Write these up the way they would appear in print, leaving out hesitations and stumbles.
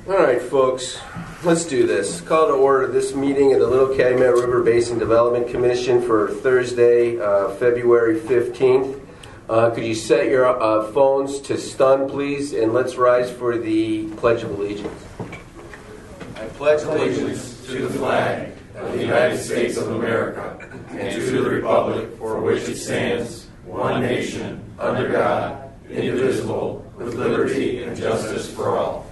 All right, folks, let's do this. Call to order this meeting of the Little Calumet River Basin Development Commission for Thursday, February 15th. Could you set your phones to stun, please, and let's rise for the Pledge of Allegiance. I pledge allegiance to the flag of the United States of America and to the republic for which it stands, one nation, under God, indivisible, with liberty and justice for all.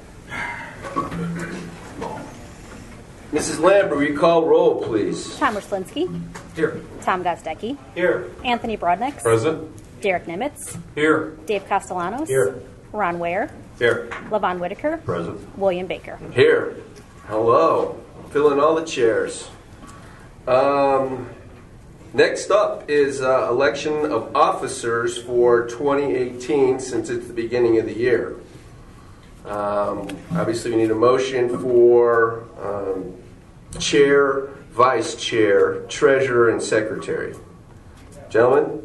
Mrs. Lambert, will you call roll, please? Tom Werslinski. Here. Tom Gozdecki. Here. Anthony Brodniks. Present. Derek Nimitz. Here. Dave Castellanos. Here. Ron Ware. Here. Levon Whitaker. Present. William Baker. Here. Hello. Fill in all the chairs. Next up is election of officers for 2018, since it's the beginning of the year. Obviously, we need a motion for chair, vice chair, treasurer, and secretary. Gentlemen?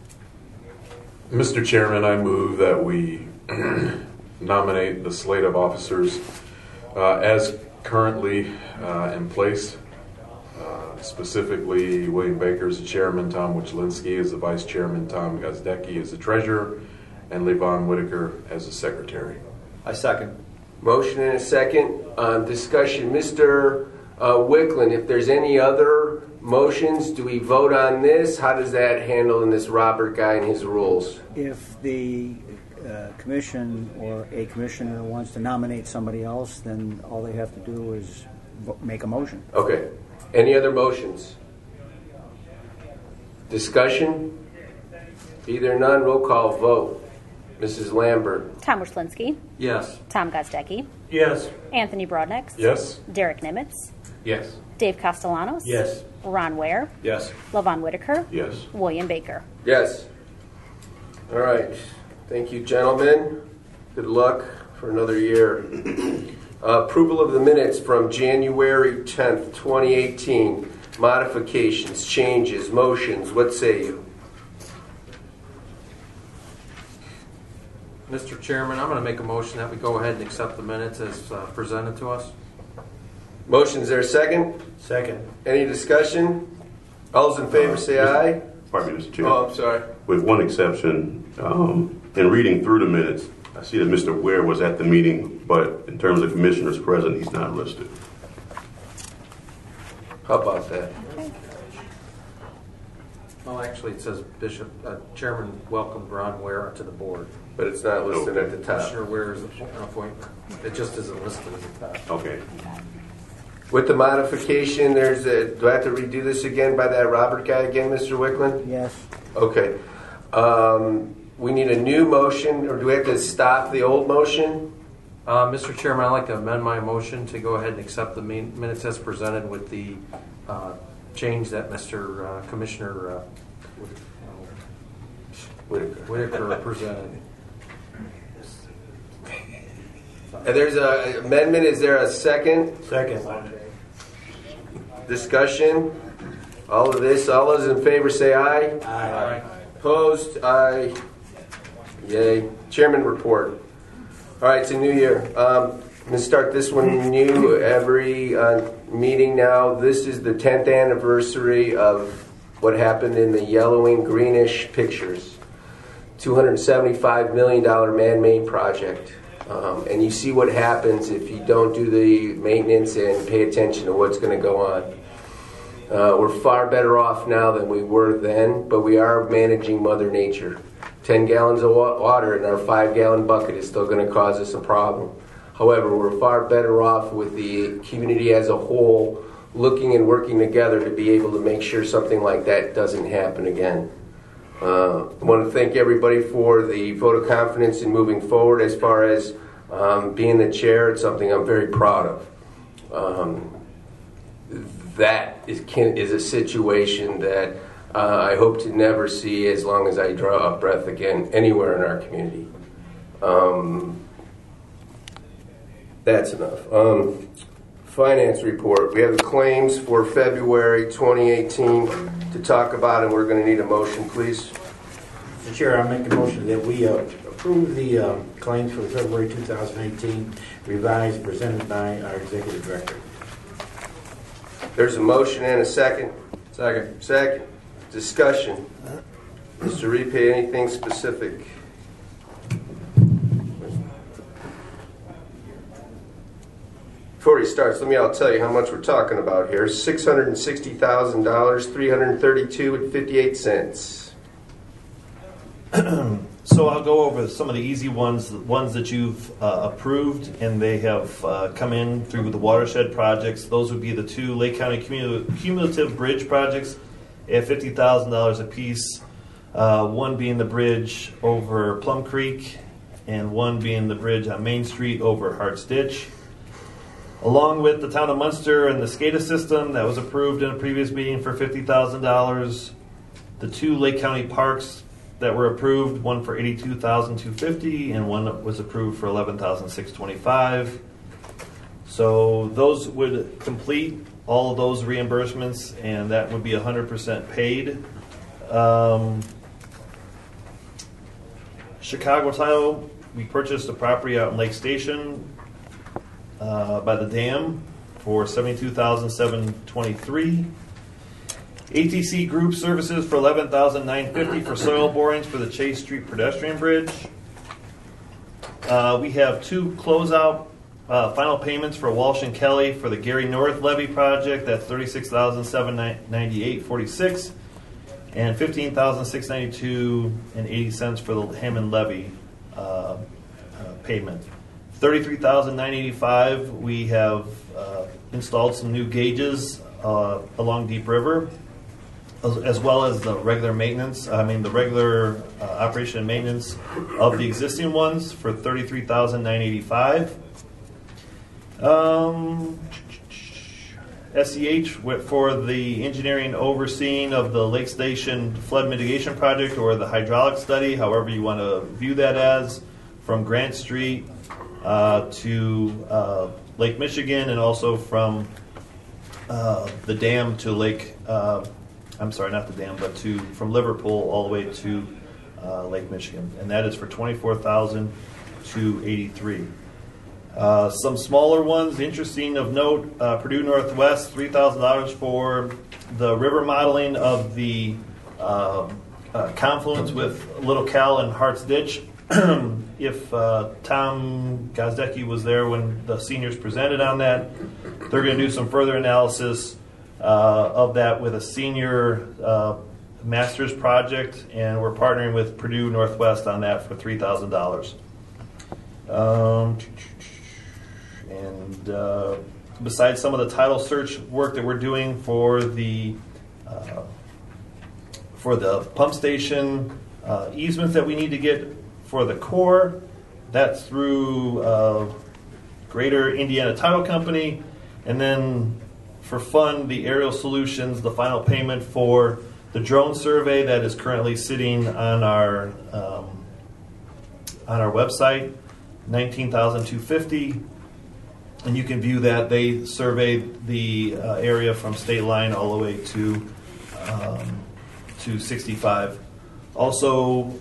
Mr. Chairman, I move that we nominate the slate of officers as currently in place. Specifically, William Baker is the chairman, Tom Werslinski is the vice chairman, Tom Gozdecki is the treasurer, and Levon Whitaker as the secretary. I second. Motion and a second. Discussion. Mr. Wicklund, if there's any other motions, do we vote on this? How does that handle in this Robert guy and his rules? If the commission or a commissioner wants to nominate somebody else, then all they have to do is make a motion. Okay. Any other motions? Discussion? Either none, roll call vote. Mrs. Lambert. Tom Werslinski. Yes. Tom Gozdecki. Yes. Anthony Brodniks. Yes. Derek Nimitz. Yes. Dave Castellanos. Yes. Ron Ware. Yes. Levon Whitaker. Yes. William Baker. Yes. All right. Thank you, gentlemen. Good luck for another year. Approval of the minutes from January 10th, 2018. Modifications, changes, motions. What say you? Mr. Chairman, I'm going to make a motion that we go ahead and accept the minutes as presented to us. Motion, is there a second? Second. Any discussion? All those in favor say aye. Pardon me, Mr. Chair. Oh, I'm sorry. With one exception, in reading through the minutes, I see that Mr. Ware was at the meeting, but in terms of commissioners present, he's not listed. How about that? Well, actually, it says Chairman welcomed Ron Ware to the board. But it's not listed at the top. Commissioner Ware is an appointment. It just isn't listed at the top. Okay. With the modification, do I have to redo this again by that Robert guy again, Mr. Wicklund? Yes. Okay. We need a new motion, or do we have to stop the old motion? Mr. Chairman, I'd like to amend my motion to go ahead and accept the minutes as presented with the change that Mr. Commissioner Whitaker presented. There's an amendment. Is there a second? Second. Discussion? All of this, all those in favor say aye. Aye. Opposed? Aye. Yay. Chairman report. All right, it's a new year. I'm going to start this one new every meeting now. This is the 10th anniversary of what happened in the yellowing greenish pictures. $275 million man-made project. And you see what happens if you don't do the maintenance and pay attention to what's going to go on. We're far better off now than we were then, but we are managing Mother Nature. 10 gallons of water in our 5-gallon bucket is still going to cause us a problem. However, we're far better off with the community as a whole looking and working together to be able to make sure something like that doesn't happen again. I want to thank everybody for the vote of confidence in moving forward as far as being the chair. It's something I'm very proud of. That is a situation that I hope to never see as long as I draw a breath again anywhere in our community. That's enough. Finance report. We have the claims for February 2018 to talk about, and we're going to need a motion, please. Mr. Chair, I make a motion that we approve the claims for February 2018 revised presented by our Executive Director. There's a motion and a second. Second. Discussion. Mr. Repe, anything specific? Before he starts, I'll tell you how much we're talking about here. $660,000, $332.58. So I'll go over some of the easy ones, the ones that you've approved, and they have come in through the watershed projects. Those would be the two Lake County cumulative bridge projects at $50,000 apiece. One being the bridge over Plum Creek, and one being the bridge on Main Street over Hart's Ditch. Along with the town of Munster and the SCADA system that was approved in a previous meeting for $50,000. The two Lake County parks that were approved, one for $82,250 and one that was approved for $11,625. So those would complete all of those reimbursements, and that would be 100% paid. Chicago Title, we purchased a property out in Lake Station by the dam for $72,723. ATC Group Services for $11,950 for soil borings for the Chase Street pedestrian bridge. We have two closeout final payments for Walsh and Kelly for the Gary North levee project. That's $36,798.46 and $15,692.80 for the Hammond levee payment. $33,985. We have installed some new gauges along Deep River, as well as the regular maintenance. The regular operation and maintenance of the existing ones for $33,985. SEH for the engineering overseeing of the Lake Station flood mitigation project, or the hydraulic study, however you want to view that as, from Grant Street to Lake Michigan, and also from the dam to Lake, from Liverpool all the way to Lake Michigan. And that is for $24,283. Some smaller ones, interesting of note, Purdue Northwest, $3,000 for the river modeling of the confluence with Little Cal and Hart's Ditch. If Tom Gozdecki was there when the seniors presented on that, they're going to do some further analysis of that with a senior master's project, and we're partnering with Purdue Northwest on that for $3,000. Besides some of the title search work that we're doing for the pump station easements that we need to get for the core, that's through Greater Indiana Title Company. And then for fund, the Aerial Solutions, the final payment for the drone survey that is currently sitting on our website, $19,250. And you can view that. They surveyed the area from state line all the way to 65. Also,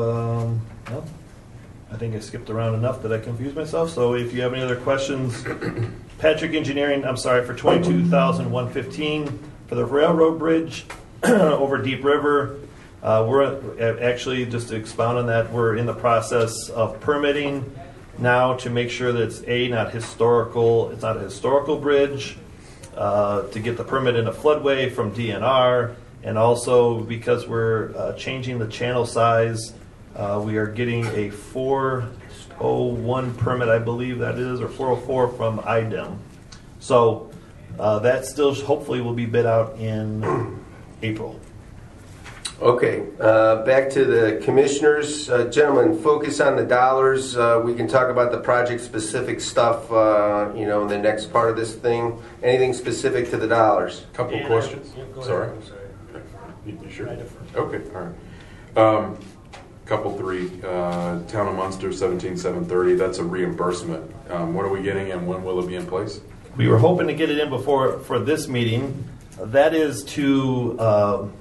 I think I skipped around enough that I confused myself. So if you have any other questions, Patrick Engineering, for $22,115 for the railroad bridge over Deep River. We're actually, just to expound on that, we're in the process of permitting now to make sure that it's not historical. It's not a historical bridge, to get the permit in a floodway from DNR, and also because we're changing the channel size, we are getting a 401 permit, I believe that is, or 404 from IDEM. So that still hopefully will be bid out in April. Okay, back to the commissioners. Gentlemen, focus on the dollars. We can talk about the project-specific stuff, in the next part of this thing. Anything specific to the dollars? Couple of questions. Sorry. You sure? Okay, all right. Couple three. Town of Munster, $17,730. That's a reimbursement. When are we getting, and when will it be in place? We were hoping to get it in for this meeting. That is to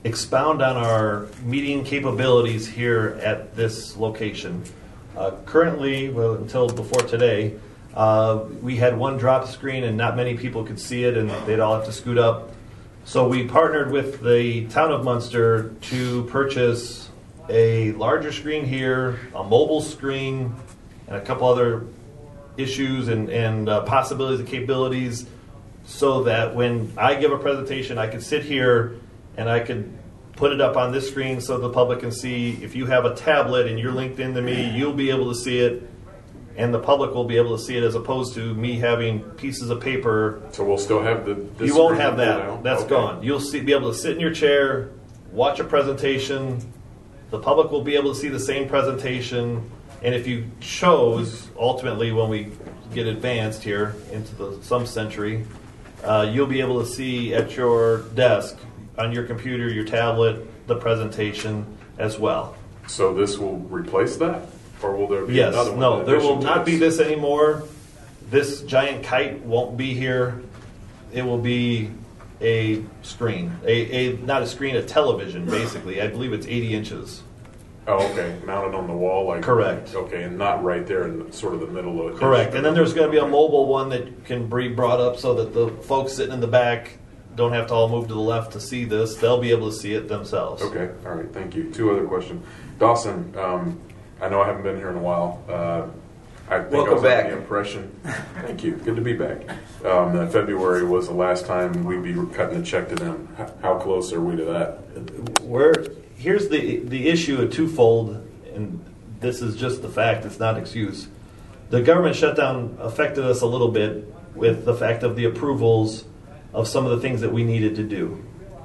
expound on our meeting capabilities here at this location. Currently, well, until before today, we had one drop screen and not many people could see it, and they'd all have to scoot up. So we partnered with the town of Munster to purchase a larger screen here, a mobile screen, and a couple other issues and possibilities and capabilities, so that when I give a presentation, I could sit here and I could put it up on this screen so the public can see. If you have a tablet and you're linked into me, you'll be able to see it, and the public will be able to see it, as opposed to me having pieces of paper. So we'll still have the. You won't have that. Now? That's Okay. gone. You'll be able to sit in your chair, watch a presentation. The public will be able to see the same presentation. And if you chose, ultimately, when we get advanced here into some century, you'll be able to see at your desk, on your computer, your tablet, the presentation as well. So this will replace that? Or will there be Yes, another one? no, in there addition will to not be this anymore. This giant kite won't be here. It will be a screen, not a screen, a television, basically. I believe it's 80 inches. Oh, okay. Mounted on the wall, like. Correct. Okay, and not right there in sort of the middle of the. Correct. And then there's going to be a mobile one that can be brought up so that the folks sitting in the back don't have to all move to the left to see this. They'll be able to see it themselves. Okay, all right, thank you. Two other questions. Dawson, I know I haven't been here in a while. I think Welcome I was back. under the impression. Thank you. Good to be back. That February was the last time we'd be cutting a check to them. How close are we to that? Here's the issue, a twofold, and this is just the fact, it's not excuse. The government shutdown affected us a little bit with the fact of the approvals of some of the things that we needed to do.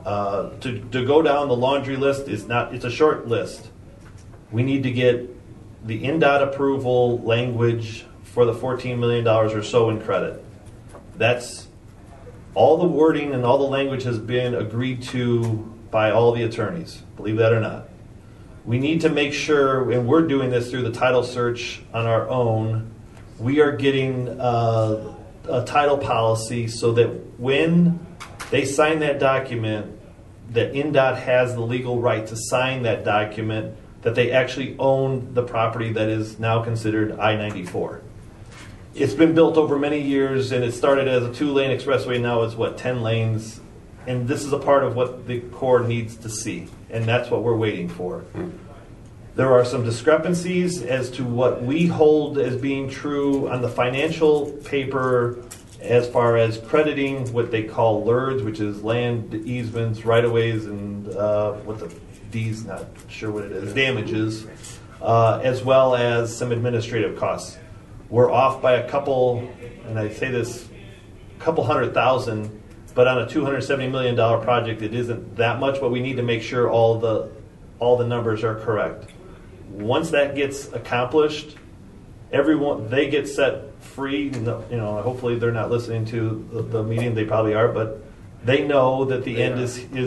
To go down the laundry list it's a short list. We need to get the NDOT approval language for the $14 million or so in credit. That's all the wording and all the language has been agreed to by all the attorneys, believe that or not. We need to make sure, and we're doing this through the title search on our own, we are getting a title policy so that when they sign that document, that NDOT has the legal right to sign that document, that they actually own the property that is now considered I-94. It's been built over many years, and it started as a 2-lane expressway. Now it's 10 lanes, and this is a part of what the Corps needs to see, and that's what we're waiting for. There are some discrepancies as to what we hold as being true on the financial paper as far as crediting what they call LERDs, which is land easements, right-of-ways, and what the D's, not sure what it is, damages, as well as some administrative costs. We're off by a couple, and I say this, a couple $100,000, but on a $270 million project, it isn't that much, but we need to make sure all the numbers are correct. Once that gets accomplished, they get set free. Hopefully they're not listening to the meeting. They probably are, but they know that the end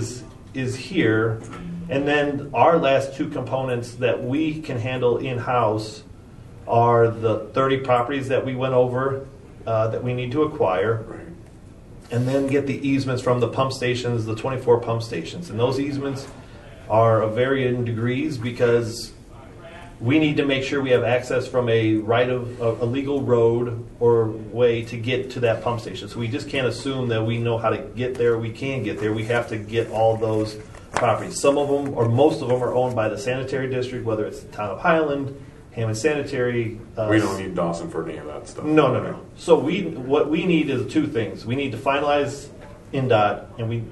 is here. And then our last two components that we can handle in-house are the 30 properties that we went over that we need to acquire, and then get the easements from the pump stations, the 24 pump stations. And those easements are of varying degrees because we need to make sure we have access from a legal road or way to get to that pump station. So we just can't assume that we know how to get there. We can get there. We have to get all those properties. Some of them, or most of them, are owned by the sanitary district, whether it's the town of Highland, Hammond Sanitary. We don't need Dawson for any of that stuff. No. So what we need is two things. We need to finalize NDOT, and we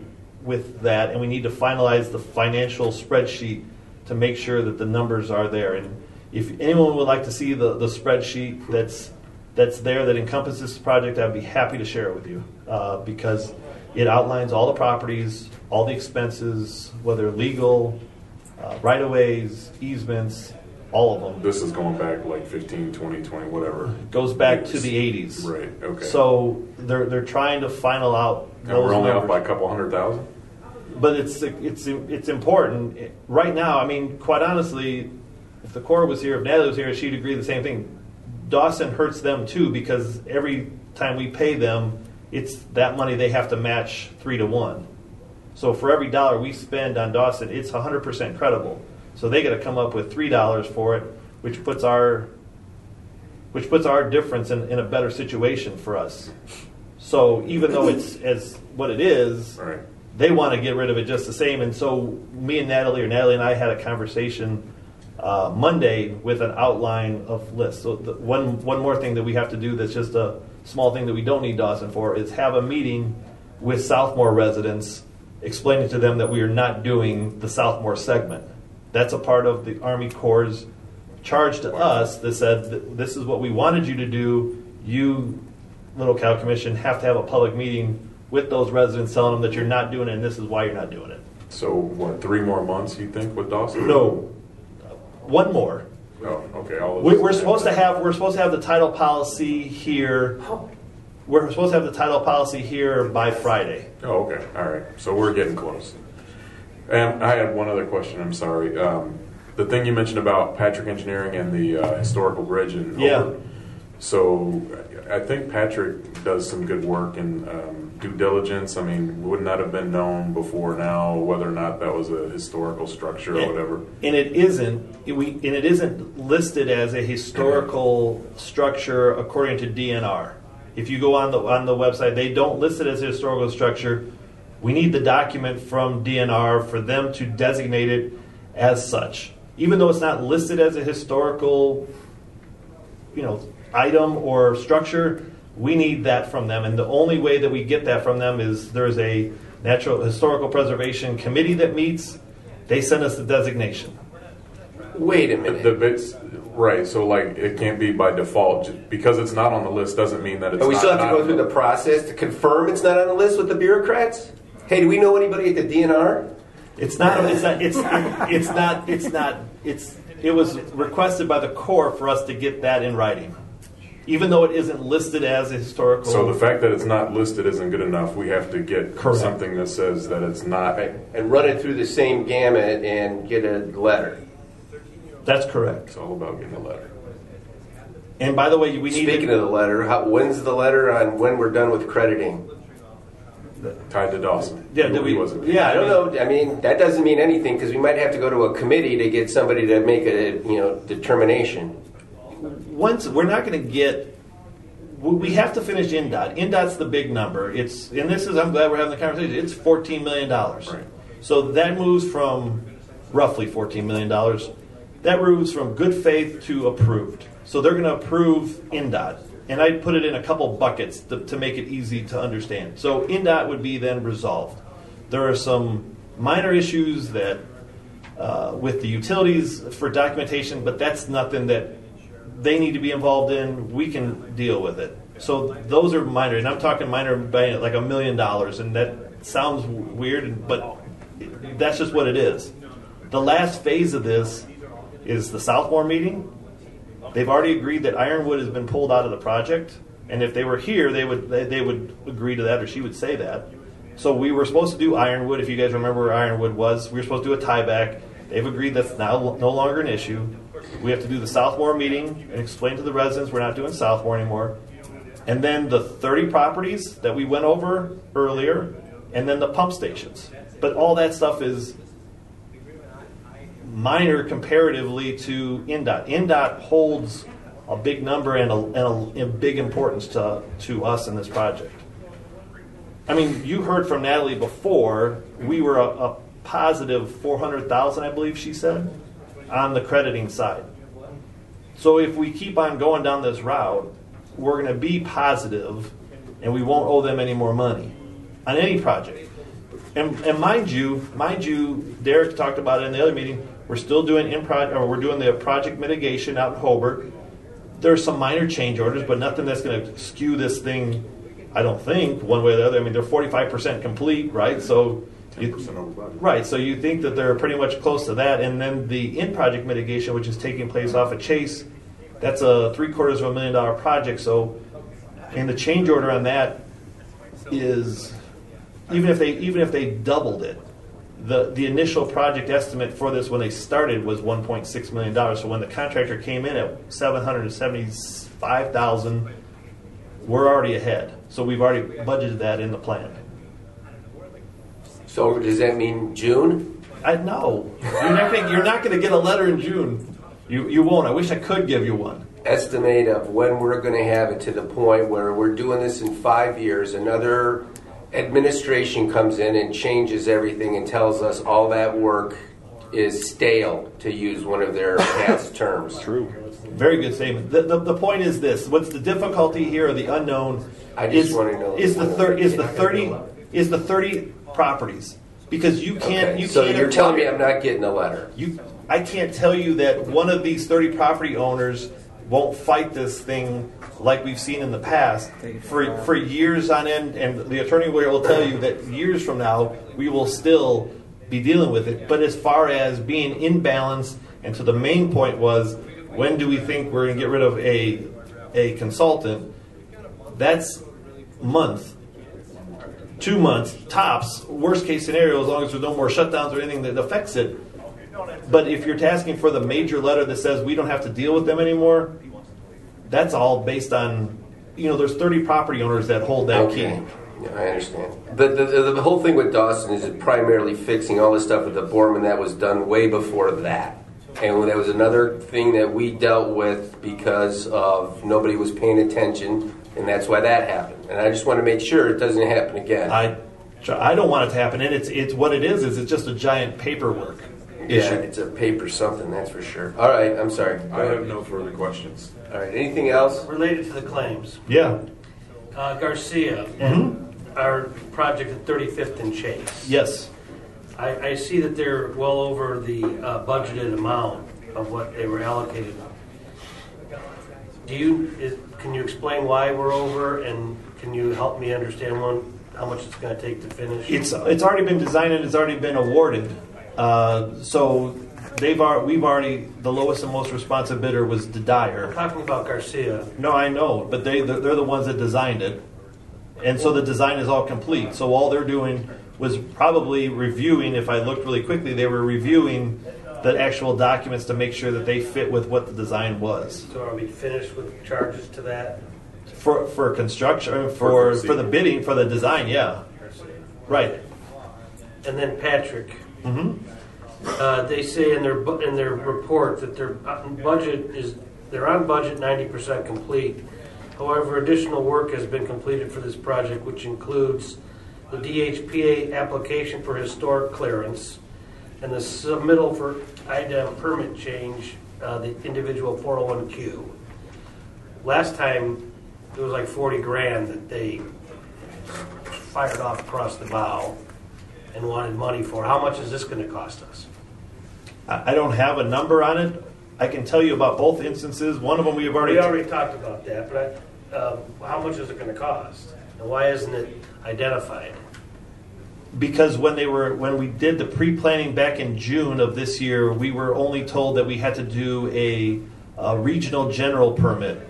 need to finalize the financial spreadsheet to make sure that the numbers are there. And if anyone would like to see the spreadsheet that's there that encompasses this project, I'd be happy to share it with you because it outlines all the properties, all the expenses, whether legal, right-of-ways, easements, all of them. This is going back like 15, 20, 20, whatever. It goes back to the 80s. Right, okay. So they're trying to final out And those we're only numbers. off by a couple $100,000? But it's important. Right now, I mean, quite honestly, if the Corps was here, if Natalie was here, she'd agree the same thing. Dawson hurts them too because every time we pay them, it's that money they have to match 3 to 1. So for every dollar we spend on Dawson, it's 100% credible. So they got to come up with $3 for it, which puts our difference in a better situation for us. So even though it's as what it is, Right. they want to get rid of it just the same. And so me and Natalie, or Natalie and I, had a conversation Monday with an outline of lists. So one more thing that we have to do that's just a small thing that we don't need Dawson for is have a meeting with Southmore residents explaining to them that we are not doing the Southmore segment. That's a part of the Army Corps' charge to us that said, this is what we wanted you to do. You, Little Cow Commission, have to have a public meeting with those residents telling them that you're not doing it and this is why you're not doing it. So what, 3 more months you think with Dawson? No, one more. Oh, okay. All of We're supposed to have the title policy here. We're supposed to have the title policy here by Friday. Oh, okay. All right. So we're getting close. And I had one other question. I'm sorry. The thing you mentioned about Patrick Engineering and the historical bridge in Hobart. So I think Patrick does some good work in due diligence. I mean, wouldn't that have been known before now whether or not that was a historical structure or whatever? And it isn't. And it isn't listed as a historical structure according to DNR. If you go on the website, they don't list it as a historical structure. We need the document from DNR for them to designate it as such. Even though it's not listed as a historical, item or structure, we need that from them. And the only way that we get that from them is there's a Natural Historical Preservation Committee that meets. They send us the designation. Wait a minute. The bits, right? So like it can't be by default just because it's not on the list doesn't mean that it's. And we not, still have to go through the process to confirm it's not on the list with the bureaucrats. Hey, do we know anybody at the DNR? It was requested by the Corps for us to get that in writing, even though it isn't listed as a historical. So the fact that it's not listed isn't good enough. We have to get Correct. something that says that it's not. Right. And run it through the same gamut and get a letter. That's correct. It's all about getting a letter. And by the way, we need. Speaking of the letter, when's the letter on when we're done with crediting? Tied to Dawson. Yeah, wasn't. Yeah, I don't know. I mean, that doesn't mean anything because we might have to go to a committee to get somebody to make a determination. Once we're not going to get. We have to finish INDOT. INDOT's the big number. I'm glad we're having the conversation. It's $14 million. Right. So that moves from roughly $14 million. That moves from good faith to approved. So they're going to approve INDOT. And I put it in a couple buckets to make it easy to understand. So INDOT would be then resolved. There are some minor issues that with the utilities for documentation, but that's nothing that they need to be involved in. We can deal with it. So those are minor, and I'm talking minor by like $1 million, and that sounds weird, but that's just what it is. The last phase of this is the Southmore meeting. They've already agreed that Ironwood has been pulled out of the project, and if they were here, they would agree to that, or she would say that. So we were supposed to do Ironwood. If you guys remember where Ironwood was, we were supposed to do a tieback. They've agreed that's now no longer an issue. We have to do the Southmore meeting and explain to the residents we're not doing Southmore anymore. And then the 30 properties that we went over earlier, and then the pump stations. But all that stuff is minor comparatively to INDOT. INDOT holds a big number and a big importance to us in this project. I mean, you heard from Natalie before, we were a positive 400,000, I believe she said, on the crediting side. So if we keep on going down this route, we're going to be positive and we won't owe them any more money on any project. And mind you, Derek talked about it in the other meeting. We're still doing we're doing the project mitigation out in Hobart. There's some minor change orders, but nothing that's going to skew this thing. I don't think one way or the other. I mean, they're 45% complete, right? So 10% over budget. Right. So you think that they're pretty much close to that, and then the in-project mitigation, which is taking place off of Chase, that's a $750,000 project. So, and the change order on that is even if they doubled it. The initial project estimate for this when they started was $1.6 million. So when the contractor came in at $775,000, we're already ahead. So we've already budgeted that in the plan. So does that mean June? I know. You're not going to get a letter in June. You won't. I wish I could give you one. Estimate of when we're going to have it to the point where we're doing this in 5 years. Another administration comes in and changes everything and tells us all that work is stale, to use one of their past terms. True. Very good statement. The point is this: what's the difficulty here, or the unknown? I just want to know is the 30 properties, because you can't. Okay. You so can't you're telling me I'm not getting a letter? I can't tell you that one of these 30 property owners won't fight this thing like we've seen in the past for years on end, and the attorney will tell you that years from now we will still be dealing with it. But as far as being in balance, and to the main point was, when do we think we're going to get rid of a consultant? That's month, 2 months tops, worst case scenario, as long as there's no more shutdowns or anything that affects it. But if you're asking for the major letter that says we don't have to deal with them anymore, that's all based on, there's 30 property owners that hold that key. Yeah, I understand. The whole thing with Dawson is primarily fixing all the stuff with the Borman that was done way before that. And that was another thing that we dealt with because of nobody was paying attention, and that's why that happened. And I just want to make sure it doesn't happen again. I don't want it to happen, and it's what it is it's just a giant paperwork issue. Yeah, it's a paper something, that's for sure. All right, I'm sorry. I have no further questions. All right, anything else? Related to the claims. Yeah. Garcia and our project at 35th and Chase. Yes. I see that they're well over the budgeted amount of what they were allocated. Can you explain why we're over, and can you help me understand how much it's going to take to finish? It's already been designed and it's already been awarded. So we've already, the lowest and most responsive bidder was Dyer. I'm talking about Garcia. No, I know, but they're the ones that designed it, and so the design is all complete. So all they're doing was probably reviewing. If I looked really quickly, they were reviewing the actual documents to make sure that they fit with what the design was. So are we finished with charges to that? For construction, for the bidding, for the design, yeah. Right. And then Patrick. They say in their report that they're on budget 90% complete. However, additional work has been completed for this project, which includes the DHPA application for historic clearance and the submittal for IDEM permit change, the individual 401Q. Last time it was like 40 grand that they fired off across the bow and wanted money for. How much is this going to cost us? I don't have a number on it. I can tell you about both instances. One of them we already talked about that, but how much is it going to cost? And why isn't it identified? Because when we did the pre-planning back in June of this year, we were only told that we had to do a regional general permit.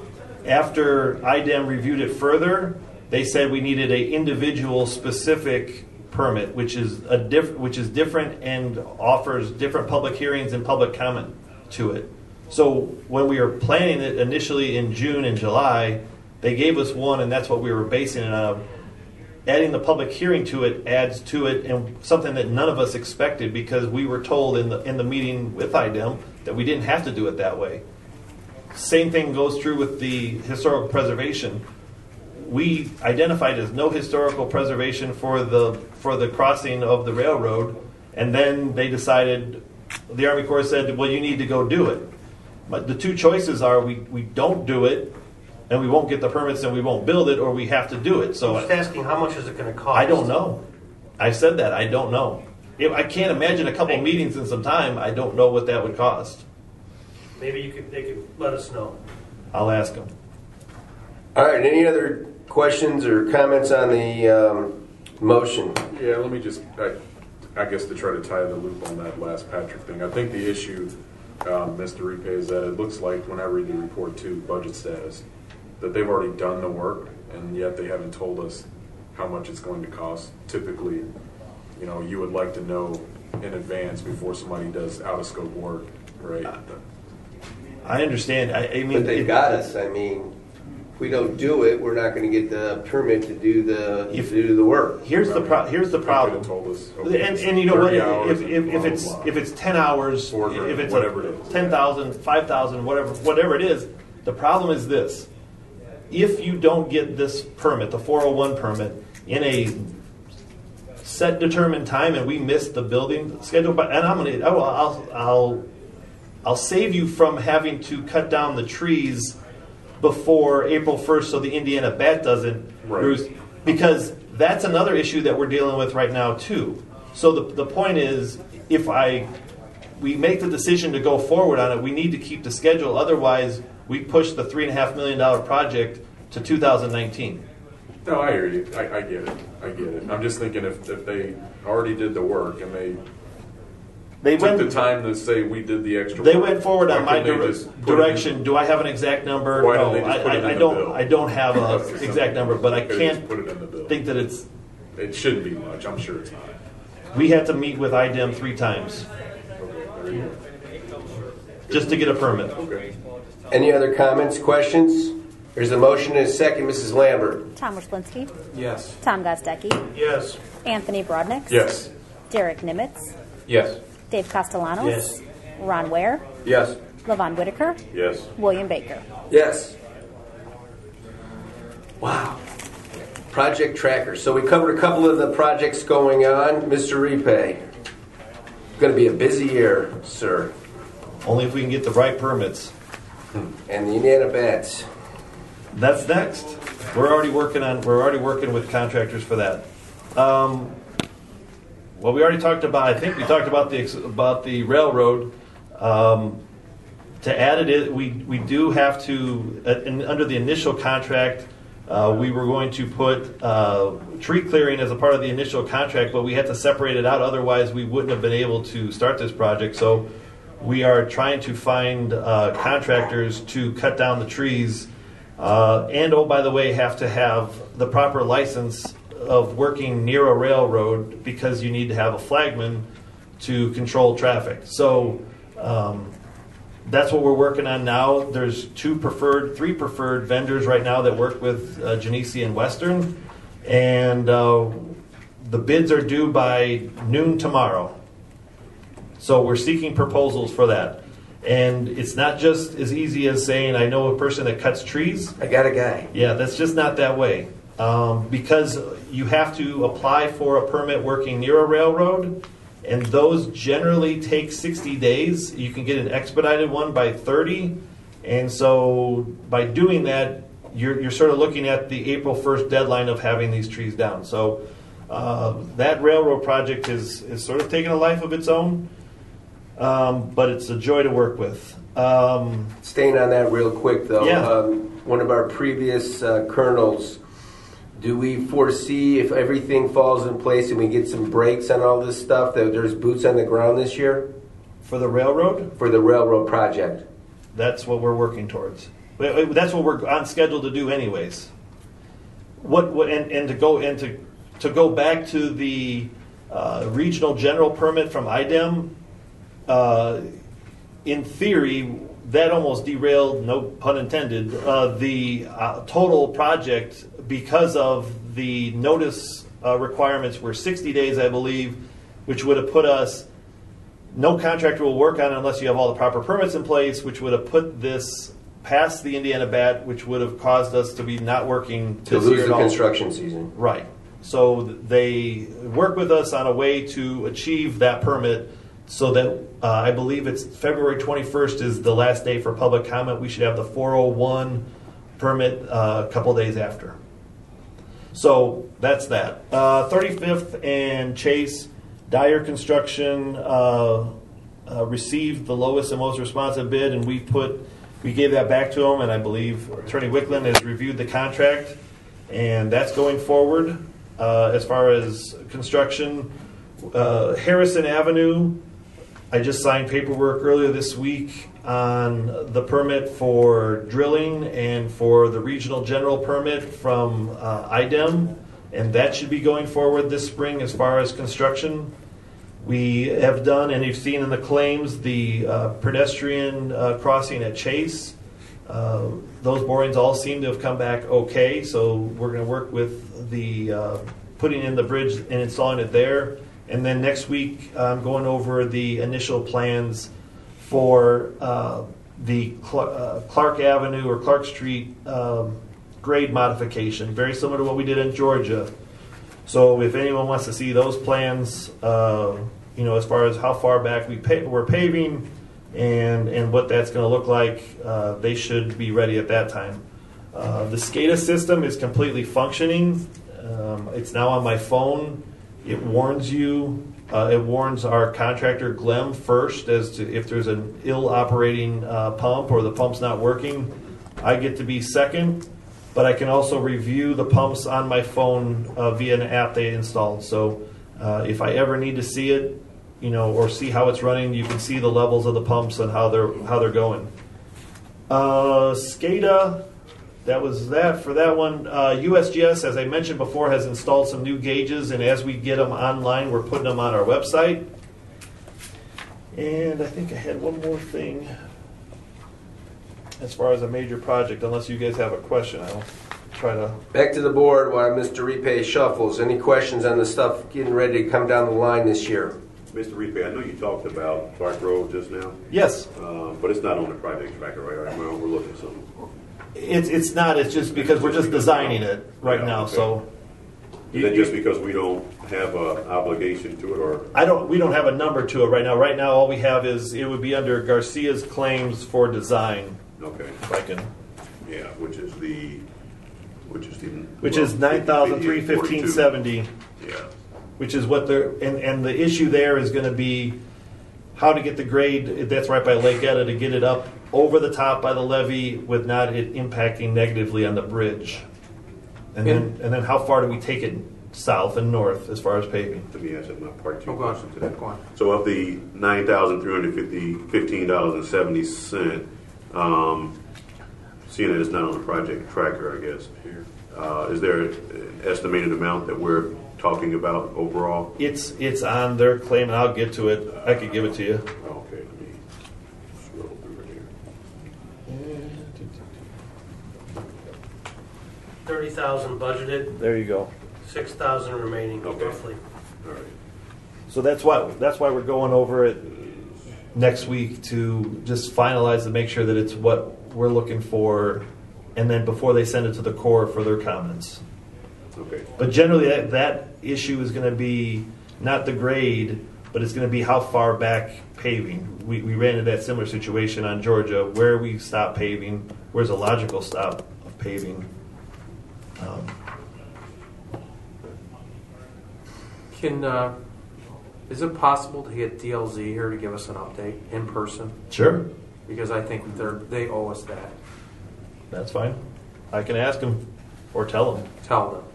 After IDEM reviewed it further, they said we needed an individual specific permit, which is different and offers different public hearings and public comment to it. So when we were planning it initially in June and July, they gave us one, and that's what we were basing it on. Adding the public hearing to it adds to it, and something that none of us expected, because we were told in the meeting with IDEM that we didn't have to do it that way. Same thing goes true with the historical preservation. We identified as no historical preservation for the crossing of the railroad, and then they decided, the Army Corps said, well, you need to go do it. But the two choices are we don't do it, and we won't get the permits and we won't build it, or we have to do it. So I'm just asking, how much is it going to cost? I don't know. I said that. I don't know. I can't imagine a couple meetings in some time. I don't know what that would cost. Maybe they could let us know. I'll ask them. All right, any other questions or comments on the motion? Yeah, let me just, I guess to try to tie the loop on that last Patrick thing. I think the issue, Mr. Ripe, is that it looks like when I read the report too, budget status, that they've already done the work, and yet they haven't told us how much it's going to cost. Typically, you would like to know in advance before somebody does out-of-scope work, right? I understand. I mean, but they've got us. I mean, we don't do it, we're not going to get the permit to do the work. Here's the problem. Could've told us, And you know what? 30 hours If and blah, it's blah, blah. if it's 10 hours, Or if it's whatever it is. 10,000, 5,000, whatever it is, the problem is this: if you don't get this permit, the 401 permit, in a set determined time, and we miss the building schedule, I'll save you from having to cut down the trees before April 1st so the Indiana bat doesn't roost, because that's another issue that we're dealing with right now too. So the point is, if we make the decision to go forward on it, we need to keep the schedule. Otherwise, we push the $3.5 million project to 2019. No, I hear you. I get it. I get it. I'm just thinking if they already did the work and they took the time to say we did the extra They work, went forward on why my couldn't they just put it in- direction. Do I have an exact number? Why don't No, they just put it in I the don't. bill? I don't have an exact number, but I They can't just put it in the bill. think that it's. It shouldn't be much. I'm sure it's not. We had to meet with IDEM 3 times There you just to get a permit. go. Okay. Any other comments, questions? There's a motion and a second. Mrs. Lambert. Tom Wishlinski, Yes. Tom Gozdecki, Yes. Anthony Brodnick, Yes. Derek Nimitz, Yes. Dave Castellanos, Yes. Ron Ware, Yes. Levon Whitaker, Yes. William Baker. Yes. Wow. Project tracker. So we covered a couple of the projects going on. Mr. Repay. Going to be a busy year, sir. Only if we can get the right permits. And the Indiana Bats. That's next. We're already working with contractors for that. Well, we already talked about. I think we talked about the railroad. To add it, we do have to under the initial contract. We were going to put tree clearing as a part of the initial contract, but we had to separate it out. Otherwise, we wouldn't have been able to start this project. So we are trying to find contractors to cut down the trees. And, oh, by the way, have to have the proper license of working near a railroad because you need to have a flagman to control traffic. So that's what we're working on now. There's three preferred vendors right now that work with Genesee and Western. And the bids are due by noon tomorrow. So we're seeking proposals for that. And it's not just as easy as saying, I know a person that cuts trees. I got a guy. Yeah, that's just not that way. Because you have to apply for a permit working near a railroad, and those generally take 60 days. You can get an expedited one by 30. And so by doing that, you're sort of looking at the April 1st deadline of having these trees down. So that railroad project is sort of taking a life of its own. But it's a joy to work with. Staying on that real quick, though. Yeah. One of our previous colonels, do we foresee if everything falls in place and we get some breaks on all this stuff, that there's boots on the ground this year? For the railroad? For the railroad project. That's what we're working towards. That's what we're on schedule to do anyways. To go back to the regional general permit from IDEM, in theory, that almost derailed, no pun intended, the total project because of the notice requirements were 60 days, I believe, which would have put us, no contractor will work on it unless you have all the proper permits in place, which would have put this past the Indiana BAT, which would have caused us to be not working To this year lose at the all. construction season. Right. So they work with us on a way to achieve that permit so that I believe it's February 21st is the last day for public comment. We should have the 401 permit a couple days after. So that's that. 35th and Chase, Dyer Construction received the lowest and most responsive bid, and we gave that back to them, and I believe Attorney Wicklund has reviewed the contract, and that's going forward. As far as construction, Harrison Avenue, I just signed paperwork earlier this week on the permit for drilling and for the regional general permit from IDEM, and that should be going forward this spring as far as construction. We have done, and you've seen in the claims, the pedestrian crossing at Chase. Those borings all seem to have come back okay, so we're going to work with the putting in the bridge and installing it there. And then next week, I'm going over the initial plans for the Clark Avenue or Clark Street grade modification, very similar to what we did in Georgia. So if anyone wants to see those plans, as far as how far back we're paving and what that's going to look like, they should be ready at that time. The SCADA system is completely functioning. It's now on my phone. It warns you. It warns our contractor, Glem, first as to if there's an ill operating pump or the pump's not working. I get to be second, but I can also review the pumps on my phone via an app they installed. So if I ever need to see it, or see how it's running, you can see the levels of the pumps and how they're going. SCADA, that was that for that one. USGS, as I mentioned before, has installed some new gauges, and as we get them online, we're putting them on our website. And I think I had one more thing as far as a major project, unless you guys have a question. I'll try to... Back to the board while Mr. Repay shuffles. Any questions on the stuff getting ready to come down the line this year? Mr. Repay, I know you talked about Clark Road just now. Yes. But it's not on the project tracker, right? We're overlooking something. It's not. It's just because we're just designing it right now. Okay. So Is that just because we don't have an obligation to it, or we don't have a number to it right now. Right now, all we have is it would be under Garcia's claims for design. okay? If I can. Yeah, which is Which is 9,315.70. Yeah. Which is what they're and the issue there is going to be how to get the grade that's right by Lake Etta to get it up over the top by the levee with not it impacting negatively on the bridge. And then how far do we take it south and north as far as paving? Let me answer my part two Oh, go on. question to that. Go on. So of the $9,315.70, seeing that it's not on the project tracker, I guess, is there an estimated amount that we're talking about overall? It's on their claim, and I'll get to it. I could give it to you. Okay, let me scroll through it here. 30,000 budgeted, There you go. 6,000 remaining, Okay. roughly. All right. So that's why we're going over it next week to just finalize to make sure that it's what we're looking for, and then before they send it to the Corps for their comments. Okay. But generally, that issue is going to be not the grade, but it's going to be how far back paving. We ran into that similar situation on Georgia, where we stop paving, where's a logical stop of paving. Is it possible to get DLZ here to give us an update in person? Sure, Because I think they owe us that. that's fine. I can ask them or tell them. Tell them.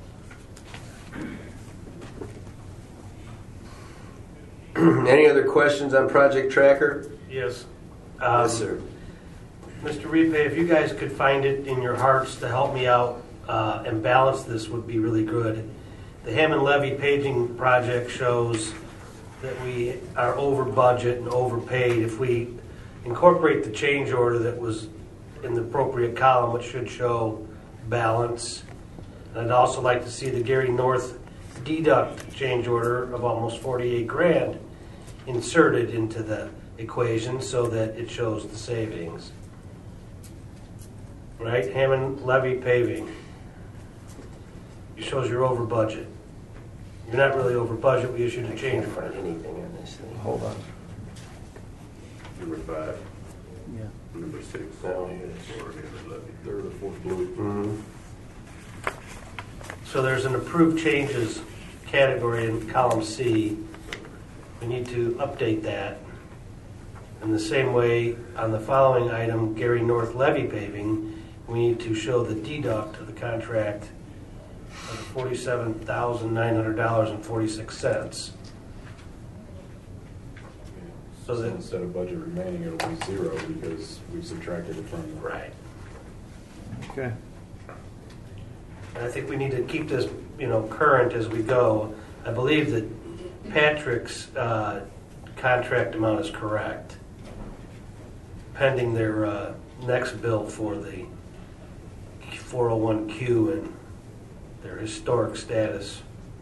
Any other questions on Project Tracker? Yes. Yes, sir. Mr. Repay, if you guys could find it in your hearts to help me out and balance this would be really good. The Hammond Levy paving project shows that we are over budget and overpaid. If we incorporate the change order that was in the appropriate column, it should show balance. And I'd also like to see the Gary North deduct change order of almost 48 grand inserted into the equation so that it shows the savings. Right? Hammond Levy paving. It shows you're over budget. You're not really over budget. We issued a change Can't order. find anything on this thing. Hold on. Number 5, Yeah. number 6. Oh, Or number 11. Third or fourth blue. Mhm. So there's an approved changes category in column C. We need to update that. In the same way, on the following item, Gary North levy paving, we need to show the deduct of the contract of $47,900.46. So that, Instead of budget remaining, it'll be 0 because we subtracted it from the... right. Okay. And I think we need to keep this, current as we go. I believe that Patrick's contract amount is correct, pending their next bill for the 401Q and their historic status.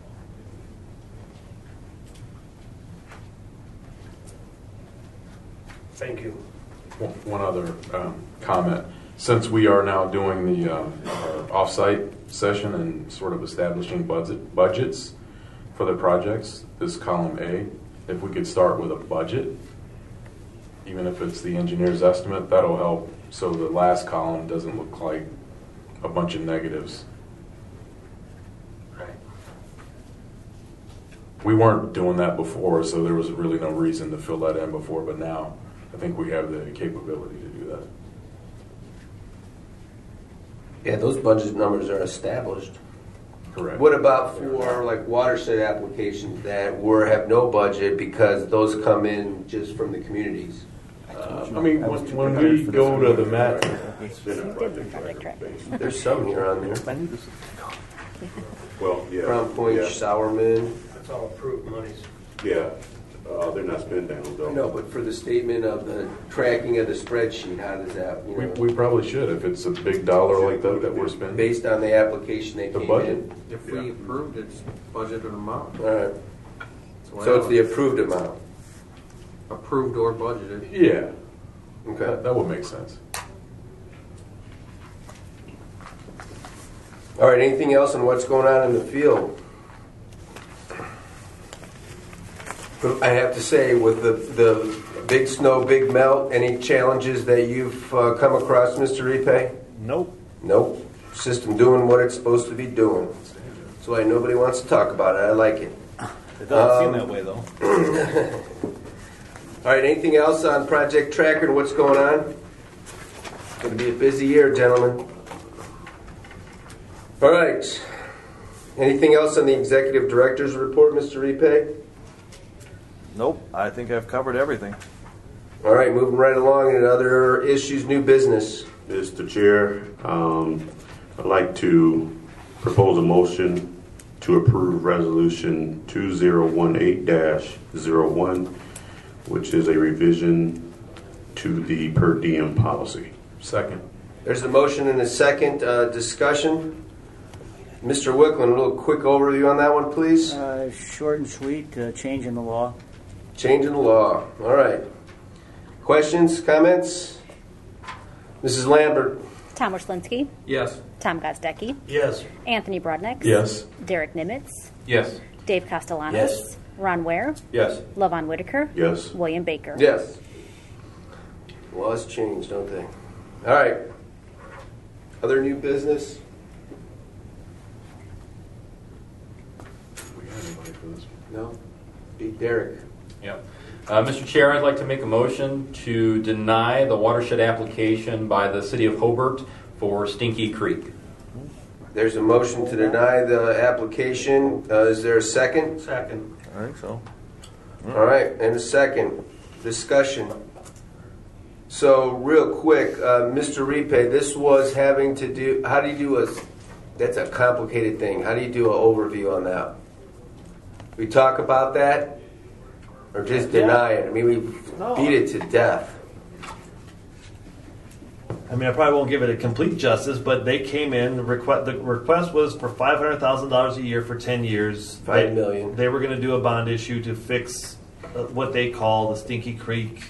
Thank you. One other comment. Since we are now doing the off-site session and sort of establishing budgets for the projects, this column A, if we could start with a budget, even if it's the engineer's estimate, that'll help so the last column doesn't look like a bunch of negatives. Right. We weren't doing that before, so there was really no reason to fill that in before, but now I think we have the capability to do that. Yeah, those budget numbers are established. Correct. What about for like watershed applications that have no budget because those come in just from the communities? I mean, when we go to the mat, There's some here on there. Well, yeah. Crown Point, Yeah. Sourman. That's all approved monies. Yeah. They're not spent down, though. No, but for the statement of the tracking of the spreadsheet, how does that, you know, we probably should if it's a big dollar like that we're spending. based on the application they The came budget. in? If we approved its budgeted amount. All right. That's So it's the why approved amount. approved or budgeted. Yeah, Okay. that would make sense. All right, anything else on what's going on in the field? I have to say, with the big snow, big melt, any challenges that you've come across, Mr. Repay? Nope. Nope. System doing what it's supposed to be doing. That's why nobody wants to talk about it. I like it. It doesn't seem that way, though. All right, anything else on Project Tracker and what's going on? It's going to be a busy year, gentlemen. All right. Anything else on the Executive Director's report, Mr. Repay? Nope. I think I've covered everything. All right, moving right along in other issues, new business. Mr. Chair, I'd like to propose a motion to approve Resolution 2018-01, which is a revision to the per diem policy. Second. There's a motion and a second discussion. Mr. Wicklund, a little quick overview on that one, please. Short and sweet, change in the law. Change in the law. All right. Questions, comments? Mrs. Lambert. Tom Wishlinski, Yes. Tom Gozdecki, Yes. Anthony Brodnick, Yes. Derek Nimitz, Yes. Dave Castellanos, Yes. Ron Ware, Yes. Levon Whitaker, Yes. William Baker. Yes. Laws change, don't they? All right. Other new business? We got anybody for this one? No? Beat Derek. Yep. Mr. Chair, I'd like to make a motion to deny the watershed application by the City of Hobart for Stinky Creek. There's a motion to deny the application. Is there a second? Second. I think so. All right, and a second. Discussion. So, real quick, Mr. Repay, this was having to do, how do you do that's a complicated thing. How do you do an overview on that? We talk about that? Or just deny it? I mean, we beat it to death. I mean, I probably won't give it a complete justice, but they came in. The request was for $500,000 a year for 10 years. $5 million. They were going to do a bond issue to fix what they call the Stinky Creek,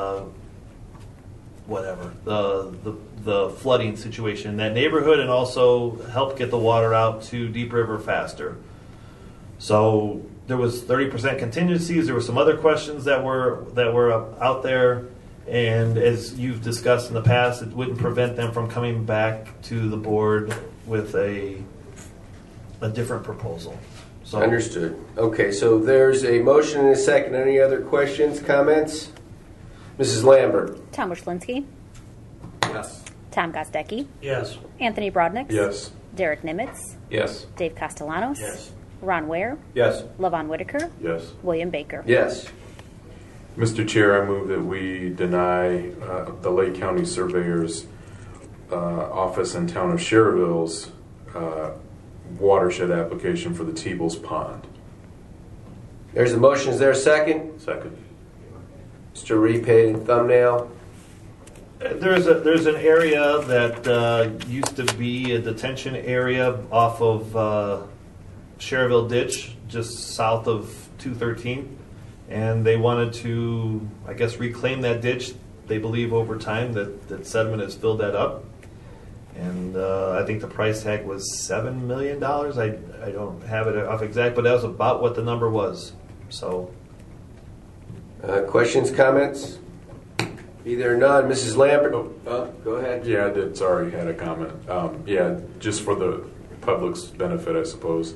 whatever, the flooding situation in that neighborhood, and also help get the water out to Deep River faster. So there was 30% contingencies. There were some other questions that were out there. And as you've discussed in the past, it wouldn't prevent them from coming back to the board with a different proposal. So Understood. Okay, so there's a motion and a second. Any other questions, comments? Mrs. Lambert. Tom Wishlinski, Yes. Tom Gozdecki, Yes. Anthony Brodnick, Yes. Derek Nimitz, Yes. Dave Castellanos, Yes. Ron Ware, Yes. Levon Whitaker, Yes. William Baker. Yes. Mr. Chair, I move that we deny the Lake County Surveyor's Office and Town of Cherville's watershed application for the Teebles Pond. There's a motion. Is there a second? Second. Mr. Repay, thumbnail. There's an area that used to be a detention area off of Cherville Ditch, just south of 213, and they wanted to, I guess, reclaim that ditch. They believe over time that sediment has filled that up, and I think the price tag was $7 million. I don't have it off exact, but that was about what the number was. So, questions, comments? Be there none. Mrs. Lambert. Go ahead. Yeah, I did. Sorry, had a comment. Yeah, just for the public's benefit, I suppose.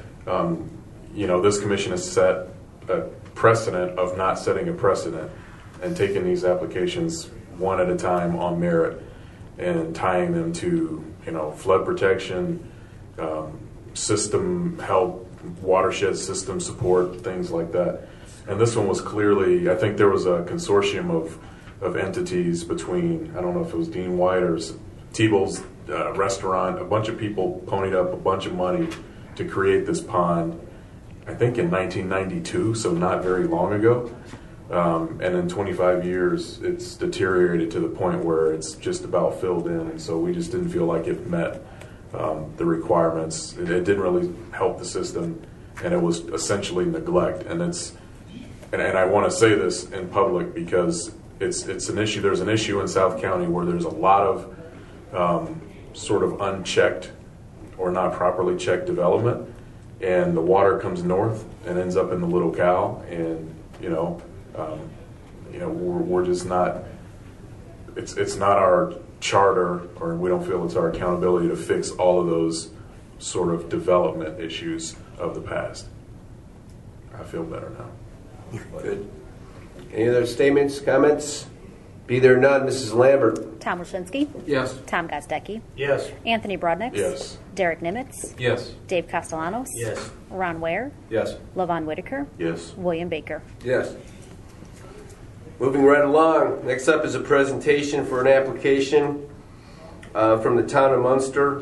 This commission has set a precedent of not setting a precedent and taking these applications one at a time on merit and tying them to, flood protection, system help, watershed system support, things like that. And this one was clearly, I think there was a consortium of entities between, I don't know if it was Dean White or Teeble's restaurant, a bunch of people ponied up a bunch of money to create this pond, I think in 1992, so not very long ago. And in 25 years, it's deteriorated to the point where it's just about filled in. And so we just didn't feel like it met the requirements. It didn't really help the system, and it was essentially neglect. And I want to say this in public because it's an issue. There's an issue in South County where there's a lot of sort of unchecked or not properly checked development, and the water comes north and ends up in the Little Cow, and we're just not. It's not our charter, or we don't feel it's our accountability to fix all of those sort of development issues of the past. I feel better now. Good. Any other statements, comments? Be there none. Mrs. Lambert. Tom Roshinsky. Yes. Tom Gozdecki. Yes. Anthony Brodnick. Yes. Derek Nimitz. Yes. Dave Castellanos. Yes. Ron Ware. Yes. Levon Whitaker. Yes. William Baker. Yes. Moving right along. Next up is a presentation for an application from the town of Munster.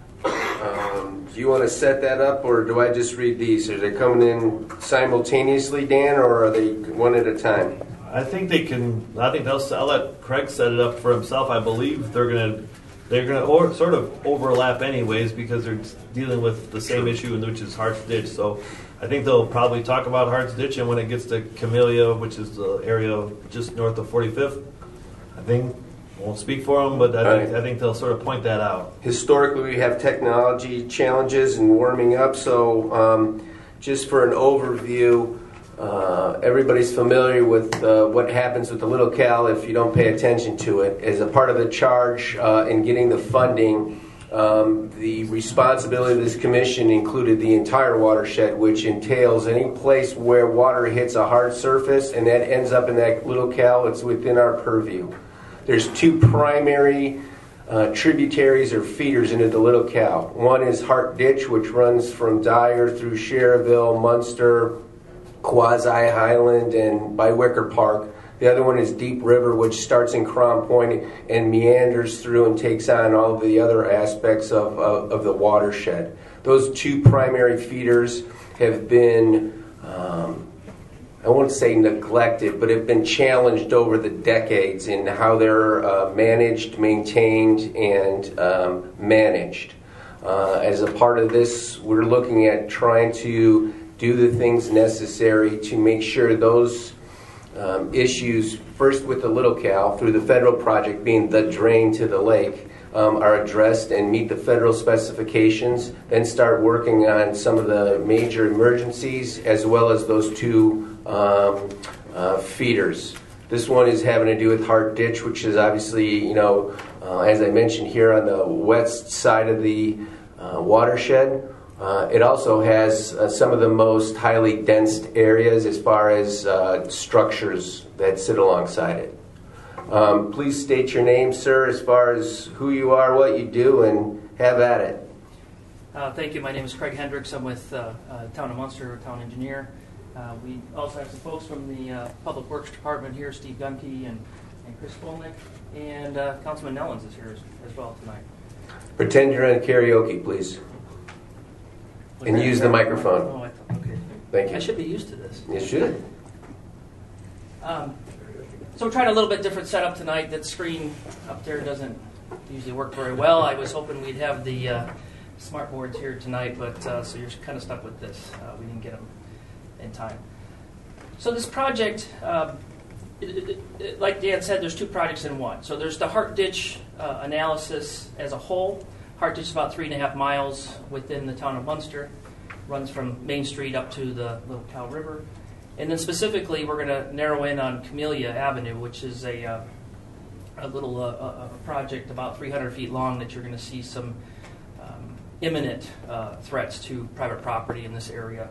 Do you want to set that up, or do I just read these? Are they coming in simultaneously, Dan, or are they one at a time? I think they can. I think I'll let Craig set it up for himself. I believe they're gonna sort of overlap anyways because they're dealing with the same issue, which is Hart's Ditch. So I think they'll probably talk about Hart's Ditch, and when it gets to Camellia, which is the area just north of 45th, I think. Won't speak for them, but I think they'll sort of point that out. Historically, we have technology challenges and warming up, so just for an overview, everybody's familiar with what happens with the Little Cal if you don't pay attention to it. As a part of the charge in getting the funding, the responsibility of this commission included the entire watershed, which entails any place where water hits a hard surface and that ends up in that Little Cal, it's within our purview. There's two primary tributaries or feeders into the Little Cow. One is Hart Ditch, which runs from Dyer through Cherville, Munster, Quasi-Highland, and by Wicker Park. The other one is Deep River, which starts in Crown Point and meanders through and takes on all of the other aspects of the watershed. Those two primary feeders have been I won't say neglected, but have been challenged over the decades in how they're managed, maintained, and managed. As a part of this, we're looking at trying to do the things necessary to make sure those issues, first with the Little Cal, through the federal project being the drain to the lake, are addressed and meet the federal specifications, then start working on some of the major emergencies as well as those two feeders. This one is having to do with Hart Ditch, which is obviously, as I mentioned here on the west side of the watershed. It also has some of the most highly dense areas as far as structures that sit alongside it. Please state your name, sir, as far as who you are, what you do, and have at it. Thank you. My name is Craig Hendricks. I'm with Town of Munster, town engineer. We also have some folks from the Public Works Department here, Steve Gunke and Chris Skolnick, and Councilman Nellens is here as well tonight. Pretend you're on karaoke, please. And use the microphone. Oh, okay. Thank you. I should be used to this. You should. So we're trying a little bit different setup tonight. That screen up there doesn't usually work very well. I was hoping we'd have the smart boards here tonight, but so you're kind of stuck with this. We didn't get them in time. So this project, like Dan said, there's two projects in one. So there's the Hart Ditch analysis as a whole. Hart Ditch is about 3.5 miles within the town of Munster. Runs from Main Street up to the Little Cow River. And then specifically, we're going to narrow in on Camellia Avenue, which is a little project about 300 feet long that you're going to see some imminent threats to private property in this area.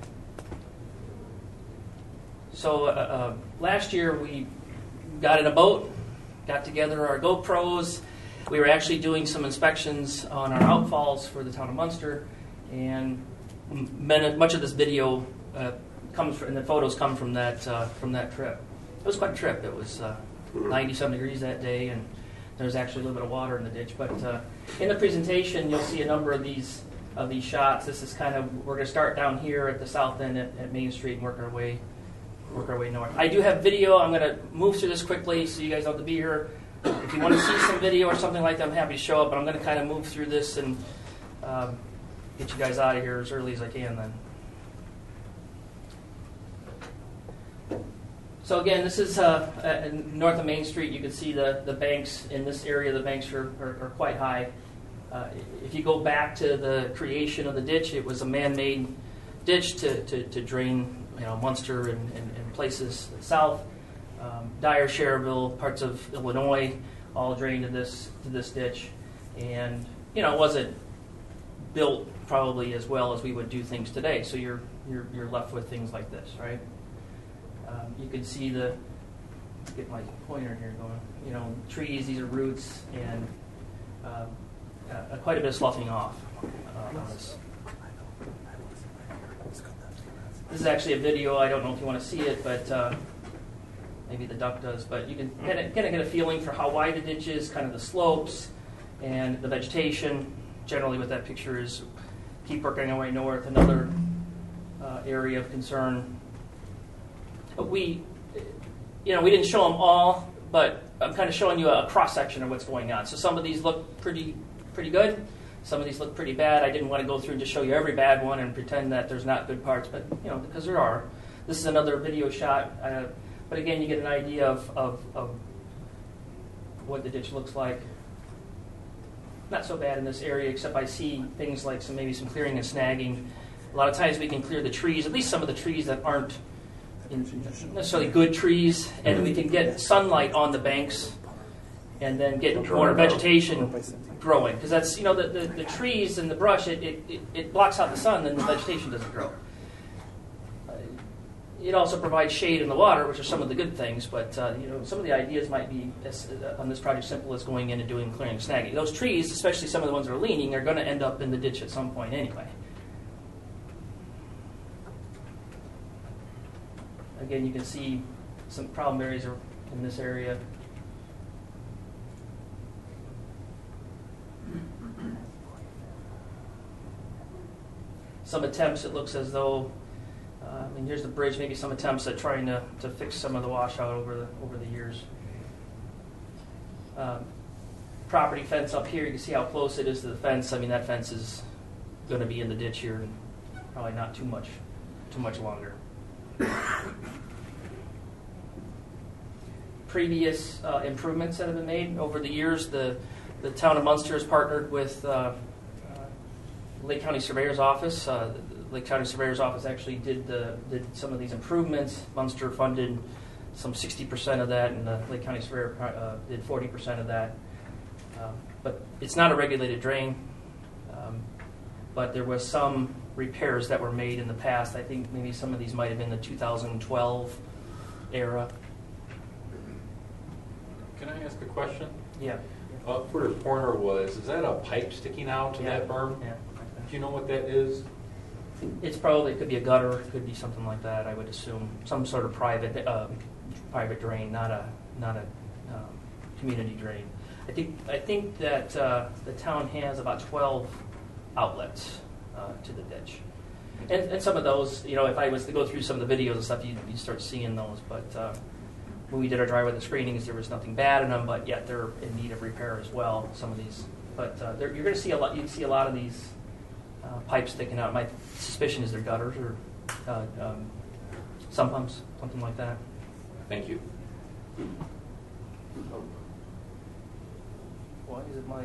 So last year we got in a boat, got together our GoPros. We were actually doing some inspections on our outfalls for the town of Munster, and much of this video comes from, and the photos come from that trip. It was quite a trip. It was 90-some degrees that day, and there was actually a little bit of water in the ditch. But in the presentation, you'll see a number of these shots. This is kind of, we're going to start down here at the south end at Main Street and work our way north. I do have video. I'm going to move through this quickly so you guys don't have to be here. If you want to see some video or something like that, I'm happy to show up. But I'm going to kind of move through this and get you guys out of here as early as I can then. So again, this is north of Main Street. You can see the banks in this area. The banks are quite high. If you go back to the creation of the ditch, it was a man-made ditch to drain Munster and places south. Dyer, Cherville, parts of Illinois all drained to this ditch. And it wasn't built probably as well as we would do things today. So you're left with things like this, right? You can see get my pointer here going, trees, these are roots, and quite a bit of sloughing off on this. This is actually a video. I don't know if you want to see it, but maybe the duck does. But you can kind of get a feeling for how wide the ditch is, kind of the slopes, and the vegetation. Generally what that picture is. Keep working our way north, another area of concern. We didn't show them all, but I'm kind of showing you a cross-section of what's going on. So some of these look pretty good. Some of these look pretty bad. I didn't want to go through and just show you every bad one and pretend that there's not good parts, but because there are. This is another video shot, but again, you get an idea of what the ditch looks like. Not so bad in this area, except I see things like maybe some clearing and snagging. A lot of times we can clear the trees, at least some of the trees that aren't necessarily good trees, and we can get sunlight on the banks and then get more vegetation growing. Because that's, the trees and the brush, it blocks out the sun and the vegetation doesn't grow. It also provides shade in the water, which are some of the good things, but some of the ideas might be, on this project, simple as going in and doing clearing and snagging. Those trees, especially some of the ones that are leaning, are going to end up in the ditch at some point anyway. Again, you can see some problem areas are in this area. Some attempts, it looks as though, here's the bridge, maybe some attempts at trying to fix some of the washout over the years. Property fence up here, you can see how close it is to the fence. That fence is going to be in the ditch here, and probably not too much longer. Previous improvements that have been made over the years, the town of Munster has partnered with Lake County Surveyor's Office. The Lake County Surveyor's Office actually did some of these improvements. Munster funded some 60% of that, and the Lake County Surveyor did 40% of that. But it's not a regulated drain. But there was some repairs that were made in the past. I think maybe some of these might have been the 2012 era. Can I ask a question? Yeah. Up where the corner was, is that a pipe sticking out to that berm? Yeah. Do you know what that is? It could be a gutter, it could be something like that, I would assume. Some sort of private drain, not a community drain. I think that the town has about 12 outlets to the ditch. And some of those, if I was to go through some of the videos and stuff, you'd start seeing those. But when we did our driveway, the screenings, there was nothing bad in them, but yet they're in need of repair as well. Some of these, but you're going to see a lot. You can see a lot of these pipes sticking out. My suspicion is they're gutters or sump pumps, something like that. Thank you. Why is it my?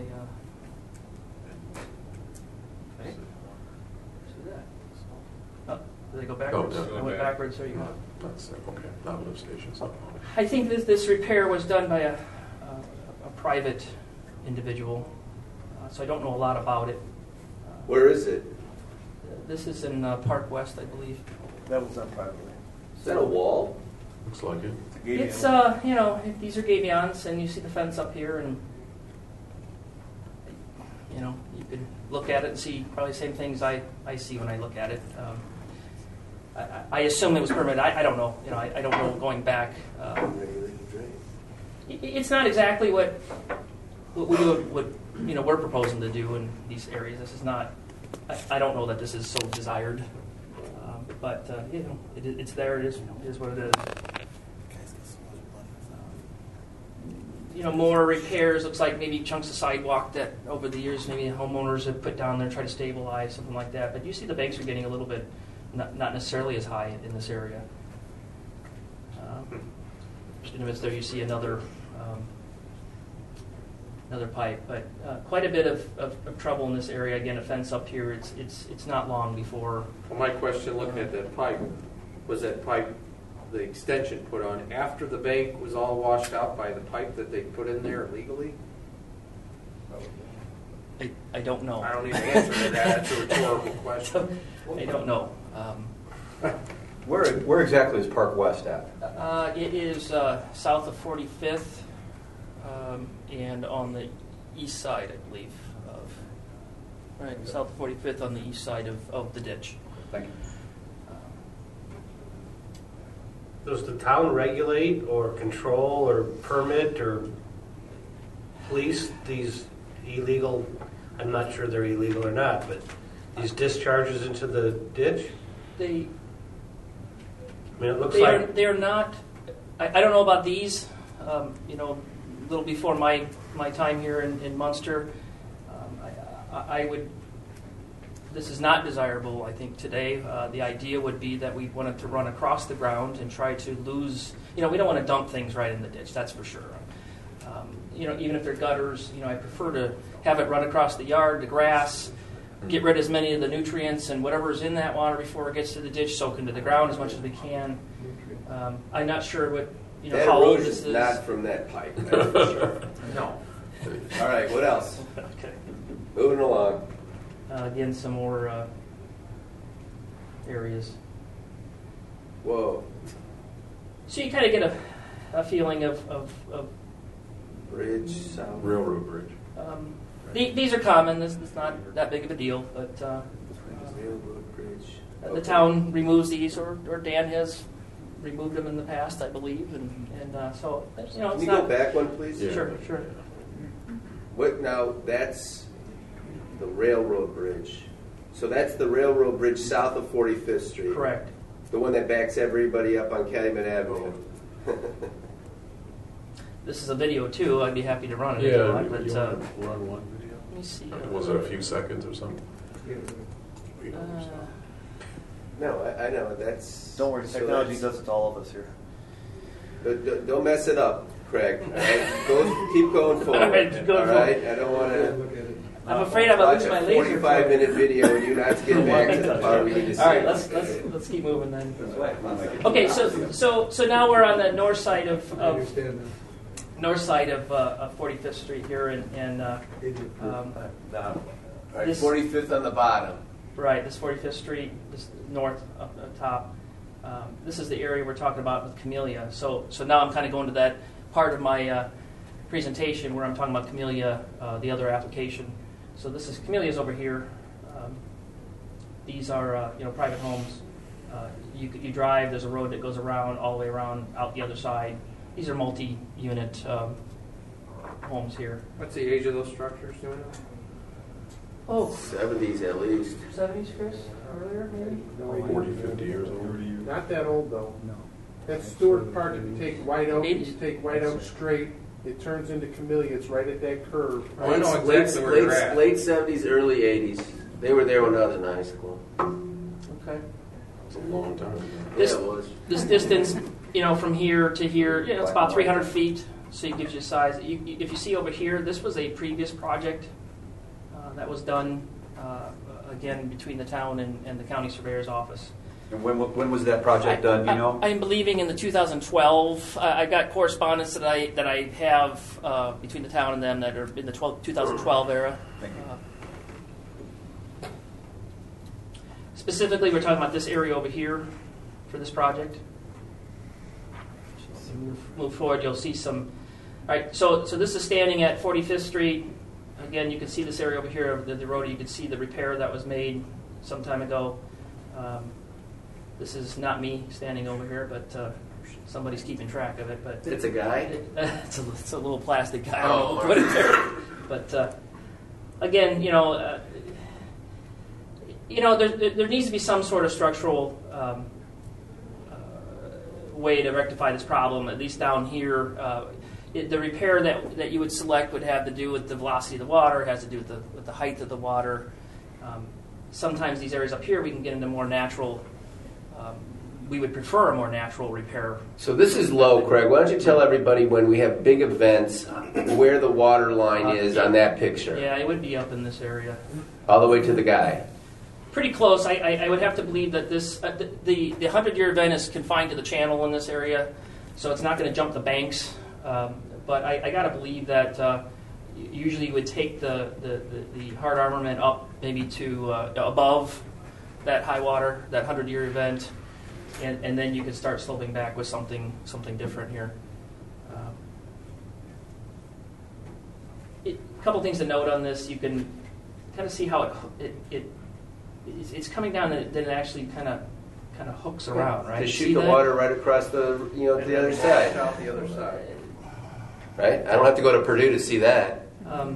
Okay. See that? Oh, did they go backwards? Oh, no. I went backwards. There you go. That's okay. Not lift stations. I think this repair was done by a private individual, so I don't know a lot about it. Where is it? This is in Park West, I believe. That was done privately. Is that a wall? Looks like it. It's these are gabions, and you see the fence up here, and you can look at it and see probably the same things I see when I look at it. I assume it was permitted. I don't know. I don't know going back. It's not exactly what we're proposing to do in these areas. This is not. I don't know that this is so desired, but it's there. It is what it is. More repairs. Looks like maybe chunks of sidewalk that over the years maybe homeowners have put down there, try to stabilize, something like that. But you see the banks are getting a little bit, not necessarily as high in this area. In the midst there, you see another pipe, but quite a bit of trouble in this area. Again, a fence up here. It's not long before. Well, my question, looking at that pipe, was that pipe, the extension put on after the bank was all washed out by the pipe that they put in there illegally? I don't know. I don't even answer to that. That's a rhetorical question. I don't know. Where exactly is Park West at? It is south of 45th and on the east side, I believe. South of 45th on the east side of the ditch. Thank you. Does the town regulate or control or permit or police these illegal, I'm not sure they're illegal or not, but these discharges into the ditch? It looks they're not. I don't know about these. A little before my time here in Munster, I would. This is not desirable. I think today the idea would be that we wanted to run across the ground and try to lose. We don't want to dump things right in the ditch. That's for sure. Even if they're gutters, I prefer to have it run across the yard, the grass. Get rid of as many of the nutrients and whatever's in that water before it gets to the ditch, soak into the ground as much as we can. I'm not sure what that how old this is. Not from that pipe. That's for sure. No. All right. What else? Okay. Moving along. Again, some more areas. Whoa. So you kind of get a feeling of bridge, railroad bridge. These are common. This is not that big of a deal, but railroad bridge. The town removes these, or Dan has removed them in the past, I believe, and so it's Can you go back one, please? Yeah. Sure. What now? That's the railroad bridge. So that's the railroad bridge south of 45th Street. Correct. The one that backs everybody up on Calumet Avenue. This is a video too. I'd be happy to run it. Yeah, but run one video. Let me see. Was it a few seconds or something? No, I know that's. Don't worry, technology does it to all of us here. Don't mess it up, Craig. All right? Keep going forward. All right, all right? I don't want to. I'm afraid I'm going to lose my laser. Watch a 45-minute video and you not to get back to the part we need to see. All right, let's keep moving then. Okay, so now we're on the north side of 45th Street here, and right, 45th on the bottom. Right, this 45th Street, this north up top. This is the area we're talking about with Camellia. So now I'm kind of going to that part of my presentation where I'm talking about Camellia, the other application. So this is Camellia's over here. These are private homes. You drive. There's a road that goes around all the way around out the other side. These are multi-unit homes here. What's the age of those structures doing? Oh, 70s at least. 70s, Chris? Earlier, maybe? 40, 50 years old. Not that old though. No. That Stewart Park, if you take White Oak straight, it turns into Camellia. It's right at that curve. Oh, I know exactly where you're at. Late 70s, early 80s. They were there when I was in high school. Okay. It's a long time ago. This, Yeah, it was. this distance, from here to here, it's about 300 feet. So it gives you a size. If you see over here, this was a previous project that was done, again, between the town and the county surveyor's office. And when was that project done? Do you know? I'm believing in the 2012. I got correspondence that I have between the town and them that are in the 2012 era. Thank you. Specifically, we're talking about this area over here for this project. So move forward, you'll see some. All right, so this is standing at 45th Street. Again, you can see this area over here of the road. You can see the repair that was made some time ago. This is not me standing over here, but somebody's keeping track of it. But It's a guy? it's a little plastic guy. Oh, Put it there. But again, there needs to be some sort of structural way to rectify this problem. At least down here, the repair that you would select would have to do with the velocity of the water. It has to do with the height of the water. Sometimes these areas up here we can get into more natural. We would prefer a more natural repair. So this is low, Craig. Why don't you tell everybody when we have big events where the water line is on that picture? Yeah, it would be up in this area. All the way to the guy. Pretty close. I would have to believe that this the 100-year event is confined to the channel in this area, so it's not going to jump the banks. But I got to believe that usually you would take the hard armament up maybe to above that high water, that 100-year event, and then you could start sloping back with something different here. A couple things to note on this. You can kind of see how it's coming down, and then it actually kind of hooks around, right? To shoot the water right across the the other side. Out the other side. Right? I don't have to go to Purdue to see that.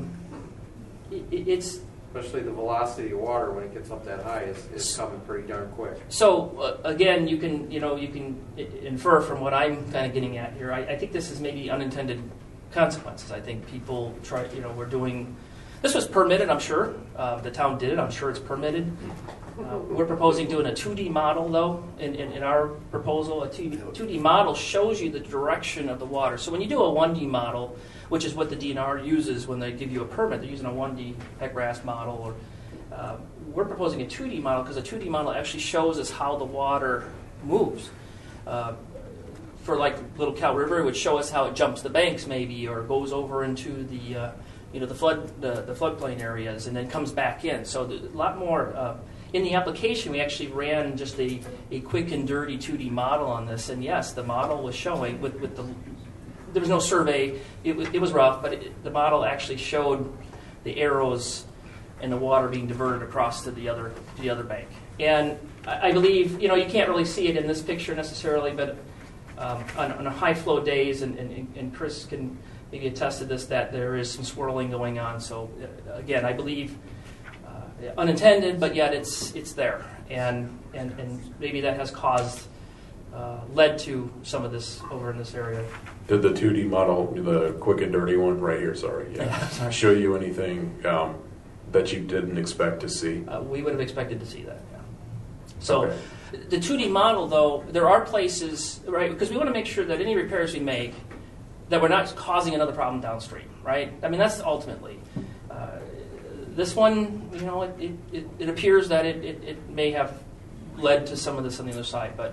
It's Especially the velocity of water when it gets up that high is coming pretty darn quick. so again, you can infer from what I'm kind of getting at here. I think this is maybe unintended consequences. I think people we're doing. This was permitted, I'm sure. The town did it. I'm sure it's permitted. We're proposing doing a 2D model, though, in our proposal. A 2D model shows you the direction of the water. So when you do a 1D model, which is what the DNR uses when they give you a permit, they're using a 1D HEC-RAS model. We're proposing a 2D model because a 2D model actually shows us how the water moves. For like Little Cow River, it would show us how it jumps the banks maybe, or goes over into the floodplain areas and then comes back in. So a lot more. In the application, we actually ran just a quick and dirty 2D model on this, and yes, the model was showing with the. There was no survey. It was rough, but the model actually showed the arrows and the water being diverted across to the other bank. And I believe you can't really see it in this picture necessarily, but on high flow days, and Chris can maybe attest to this, that there is some swirling going on. So again, I believe unintended, but yet it's there, and maybe that has led to some of this over in this area. Did the 2D model, the quick and dirty one right here, sorry, show you anything that you didn't expect to see? We would have expected to see that, yeah. So okay. The 2D model, though, there are places, right, because we want to make sure that any repairs we make, that we're not causing another problem downstream, right? I mean, that's ultimately. This one, it appears that it may have led to some of this on the other side, but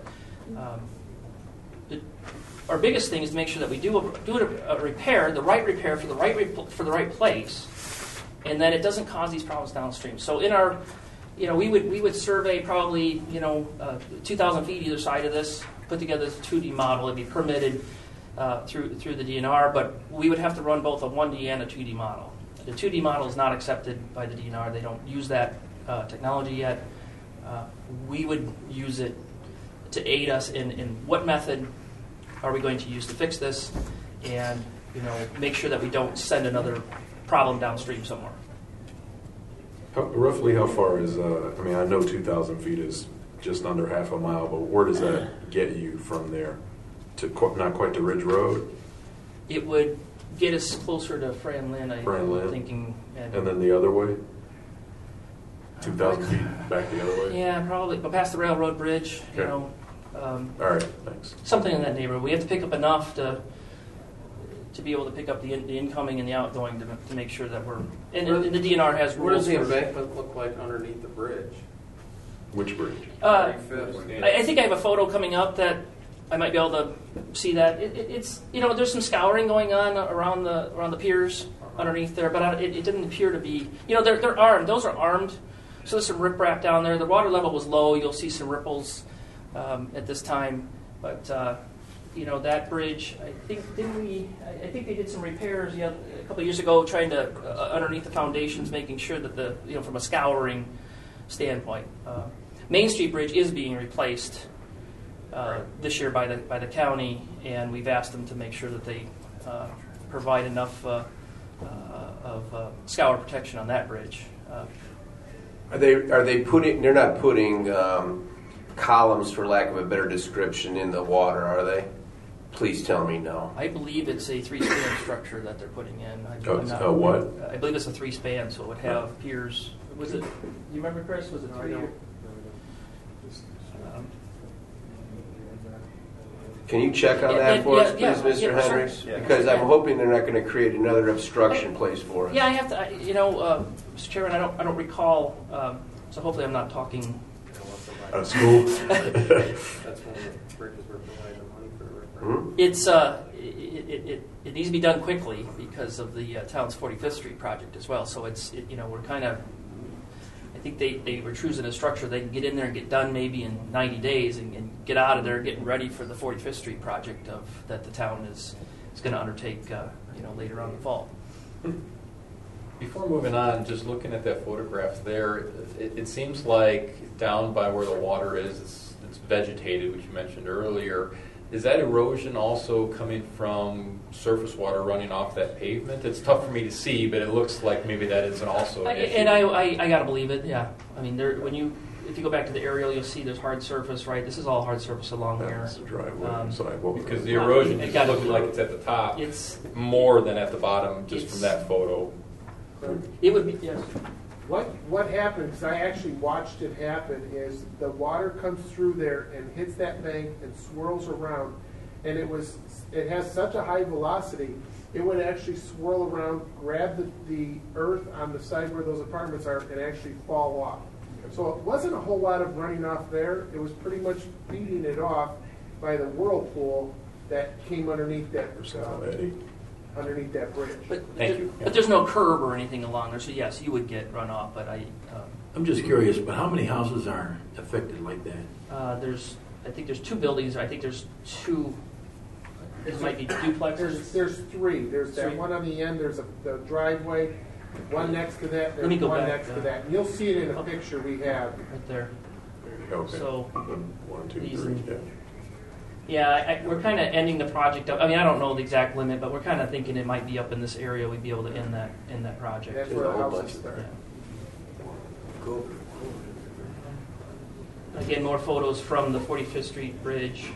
our biggest thing is to make sure that we do a repair, the right repair for the right place, and that it doesn't cause these problems downstream. So in our, we would survey probably 2,000 feet either side of this, put together this 2D model. It'd be permitted through the DNR, but we would have to run both a 1D and a 2D model. The 2D model is not accepted by the DNR. They don't use that technology yet. We would use it to aid us in what method are we going to use to fix this, and make sure that we don't send another problem downstream somewhere. Roughly how far is, I know 2,000 feet is just under half a mile, but where does that get you from there? not quite to Ridge Road, It would get us closer to Fran Lynn, Fran Lynn. I'm thinking. and then the other way, 2,000 feet back the other way. Yeah, probably go past the railroad bridge. You Okay. know, All right, thanks. something in that neighborhood. We have to pick up enough to be able to pick up the incoming and the outgoing to make sure that we're. And the DNR has rules. What does the for- embankment look like underneath the bridge? Which bridge? I think I have a photo coming up that I might be able to see that. It's there's some scouring going on around the piers underneath there, but it didn't appear to be. They're armed. Those are armed. So there's some riprap down there. The water level was low. You'll see some ripples at this time, but that bridge. I think they did some repairs a couple of years ago, trying to underneath the foundations, making sure that from a scouring standpoint. Main Street Bridge is being replaced this year by the county, and we've asked them to make sure that they provide enough of scour protection on that bridge. Are they putting? They're not putting columns, for lack of a better description, in the water, are they? Please tell me no. I believe it's a 3-span structure that they're putting in. What? I believe it's a 3-span, so it would have piers. Was it? Do you remember, Chris? Was it 3? Can you check on that for us, please, Mr. Hendricks? Sure. Because I'm hoping they're not going to create another obstruction place for us. Yeah, I have to. Mr. Chairman, I don't recall. So hopefully, I'm not talking. Out of school. That's one of the bridges we're providing money for. It's it needs to be done quickly because of the town's 45th Street project as well. So we're kind of. I think they were choosing a structure they can get in there and get done maybe in 90 days and get out of there getting ready for the 45th Street project that the town is going to undertake later on in the fall. Before moving on, just looking at that photograph there, it seems like down by where the water is, it's vegetated, which you mentioned earlier. Is that erosion also coming from surface water running off that pavement? It's tough for me to see, but it looks like maybe that is also an issue. And I gotta believe it. Yeah, I mean, if you go back to the aerial, you'll see there's hard surface. Right, this is all hard surface along here. That's the driveway, sidewalk. Because the erosion just looks like it's at the top. It's more than at the bottom, just from that photo. It would be yes. What happens, I actually watched it happen, is the water comes through there and hits that bank and swirls around, and it has such a high velocity, it would actually swirl around, grab the earth on the side where those apartments are, and actually fall off. So it wasn't a whole lot of running off there. It was pretty much feeding it off by the whirlpool that came underneath that underneath that bridge. But there's no curb or anything along there, so yes, you would get runoff. But I'm just curious, but how many houses are affected like that? I think there's 2 buildings. I think there's 2. It might be duplexes. There's 3. There's that one on the end. There's the driveway. One next to that. Let me There's go one back, next to that. And you'll see it in a picture we have right there. Okay. So 1, 2, 3. Yeah. Yeah, we're kind of ending the project up. I mean, I don't know the exact limit, but we're kind of thinking it might be up in this area. We'd be able to end that project. That's where the houses are. Yeah. Cool. Again, more photos from the 45th Street Bridge.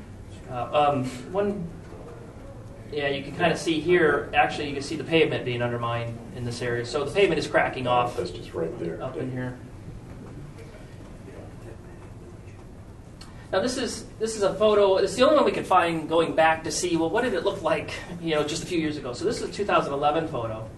You can kind of see here, actually you can see the pavement being undermined in this area. So the pavement is cracking off. That's just right there. Up in here. Now this is a photo. It's the only one we could find going back to see, well, what did it look like, just a few years ago. So this is a 2011 photo.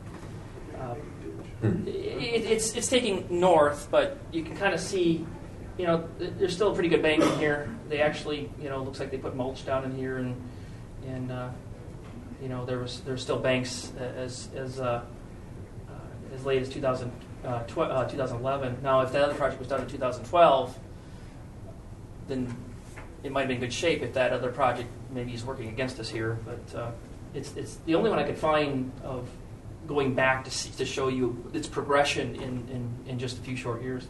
It's taking north, but you can kind of see, there's still a pretty good bank in here. They actually, looks like they put mulch down in here, and there's still banks as late as 2011. Now, if that other project was done in 2012. Then it might have been in good shape if that other project maybe is working against us here. But it's the only one I could find of going back to show you its progression in just a few short years.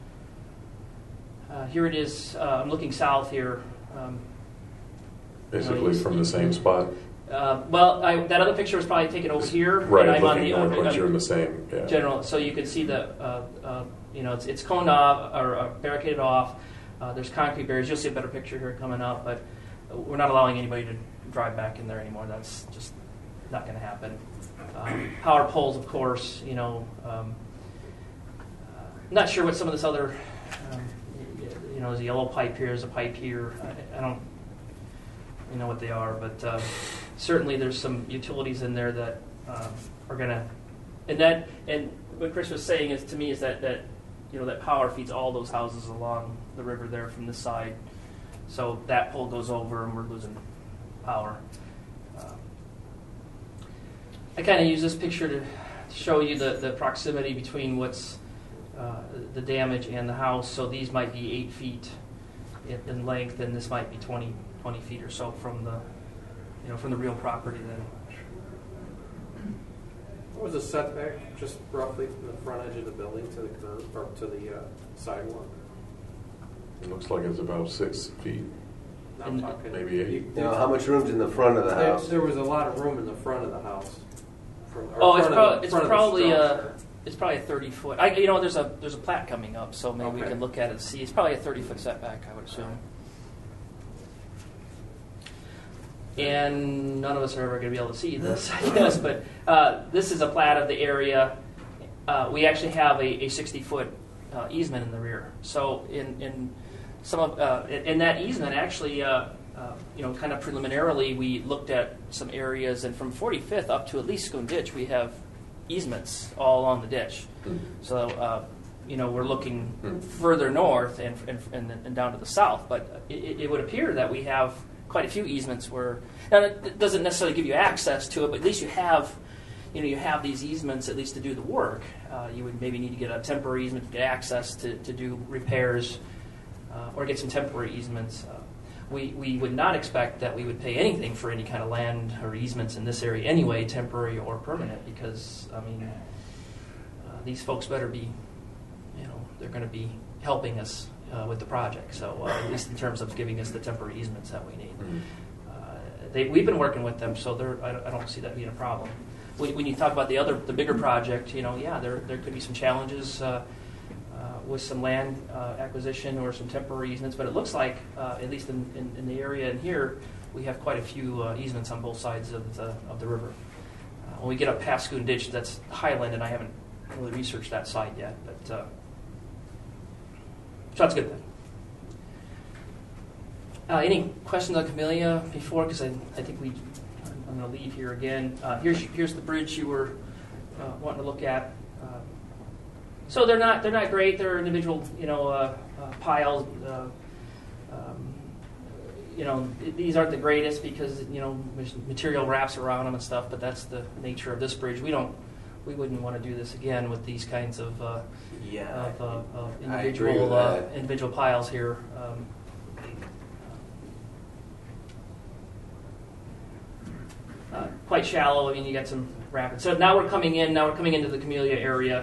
That here it is. I'm looking south here. Basically from the same spot. That other picture was probably taken over here. Right, and I'm looking on north, but you're in the same general. So you can see it's coned off or barricaded off. There's concrete barriers. You'll see a better picture here coming up, but we're not allowing anybody to drive back in there anymore. That's just not going to happen. Power poles, of course, not sure what some of this other, there's a yellow pipe here, there's a pipe here. I don't know what they are, but certainly there's some utilities in there that are going to, and what Chris was saying is to me is that that power feeds all those houses along the river there from this side. So that pole goes over and we're losing power. I kind of use this picture to show you the proximity between what's the damage and the house. So these might be 8 feet in length, and this might be 20 feet or so from the real property then. What was the setback, just roughly from the front edge of the building to the curb or to the sidewalk? It looks like it's about 6 feet, I'm talking maybe 8. How much room's in the front of the house? There was a lot of room in the front of the house. It's probably a 30-foot. There's a plat coming up, so maybe we can look at it and see. It's probably a 30-foot setback, I would assume. And none of us are ever going to be able to see this, I guess. But this is a plat of the area. We actually have a 60-foot easement in the rear. So in that easement, actually, kind of preliminarily, we looked at some areas, and from 45th up to at least Schoon Ditch, we have easements all along the ditch. So, we're looking further north and down to the south, but it would appear that we have quite a few easements where, now it doesn't necessarily give you access to it, but at least you have these easements at least to do the work. You would maybe need to get a temporary easement to get access to do repairs or get some temporary easements. We would not expect that we would pay anything for any kind of land or easements in this area anyway, temporary or permanent, because, these folks better be, they're going to be helping us with the project. So at least in terms of giving us the temporary easements that we need. We've been working with them, so I don't see that being a problem. When you talk about the bigger project, there could be some challenges with some land acquisition or some temporary easements, but it looks like, at least in the area in here, we have quite a few easements on both sides of the river. When we get up past Schoon Ditch, that's highland, and I haven't really researched that site yet, but so that's good then. Any questions on Camellia before? Because I think I'm going to leave here again. Here's the bridge you were wanting to look at. So they're not great. They're individual piles. These aren't the greatest because material wraps around them and stuff. But that's the nature of this bridge. We wouldn't want to do this again with these kinds of individual piles here. Quite shallow. You got some rapids. So now we're coming into the Camellia area.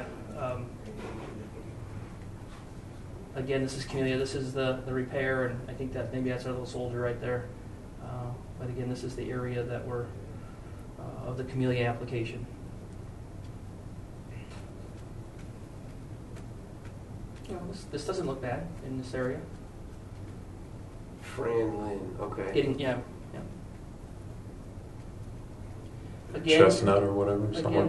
Again, this is Camellia. This is the repair, and I think that maybe that's our little soldier right there. But again, this is the area that we're of the Camellia application. This doesn't look bad in this area. Fran Lynn, okay. Yeah. Again, Chestnut or whatever. Again,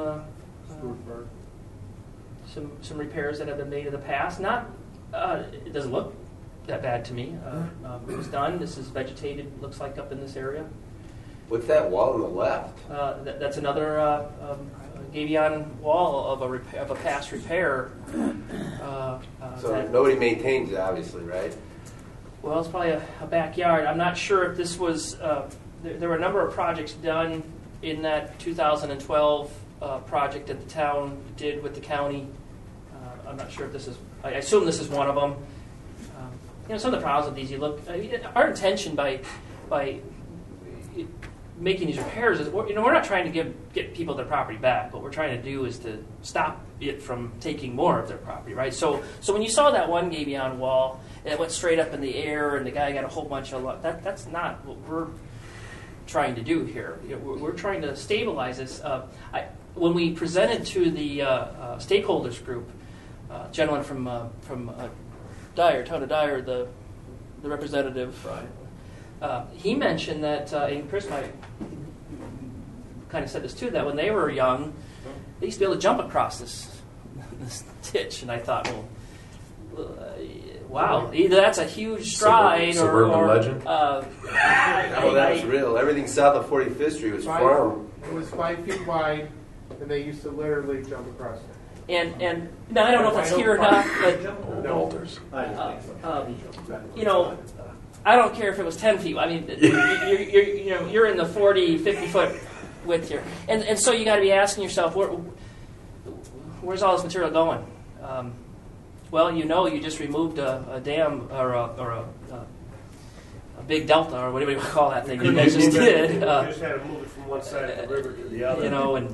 some repairs that have been made in the past. It doesn't look that bad to me. It was done. This is vegetated. Looks like up in this area. What's that wall on the left? That's another gabion wall of a past repair. So nobody maintains it, obviously, right? Well, it's probably a backyard. I'm not sure if this was. There were a number of projects done in that 2012 project that the town did with the county. I'm not sure if this is. I assume this is one of them. Some of the problems with these, you look. Our intention by making these repairs is, we're not trying to get people their property back. What we're trying to do is to stop it from taking more of their property, right? So when you saw that one gabion wall, and it went straight up in the air, and the guy got a whole bunch of that's not what we're trying to do here. We're trying to stabilize this. When we presented to the stakeholders group, gentleman from Dyer, town of Dyer, the representative, he mentioned that, and Chris might kind of said this too, that when they were young, they used to be able to jump across this ditch, and I thought, well, wow, either that's a huge stride Suburban legend? That's real. Everything south of 45th Street was farm. It was 5 feet wide, and they used to literally jump across it. And now I don't know if it's here or not, but I don't care if it was 10 feet. I mean, you're in the 40, 50 foot width here, and so you got to be asking yourself, where's all this material going? Well, you just removed a dam or a big delta or whatever you call that thing. You guys just did. You just had to move it from one side of the river to the other.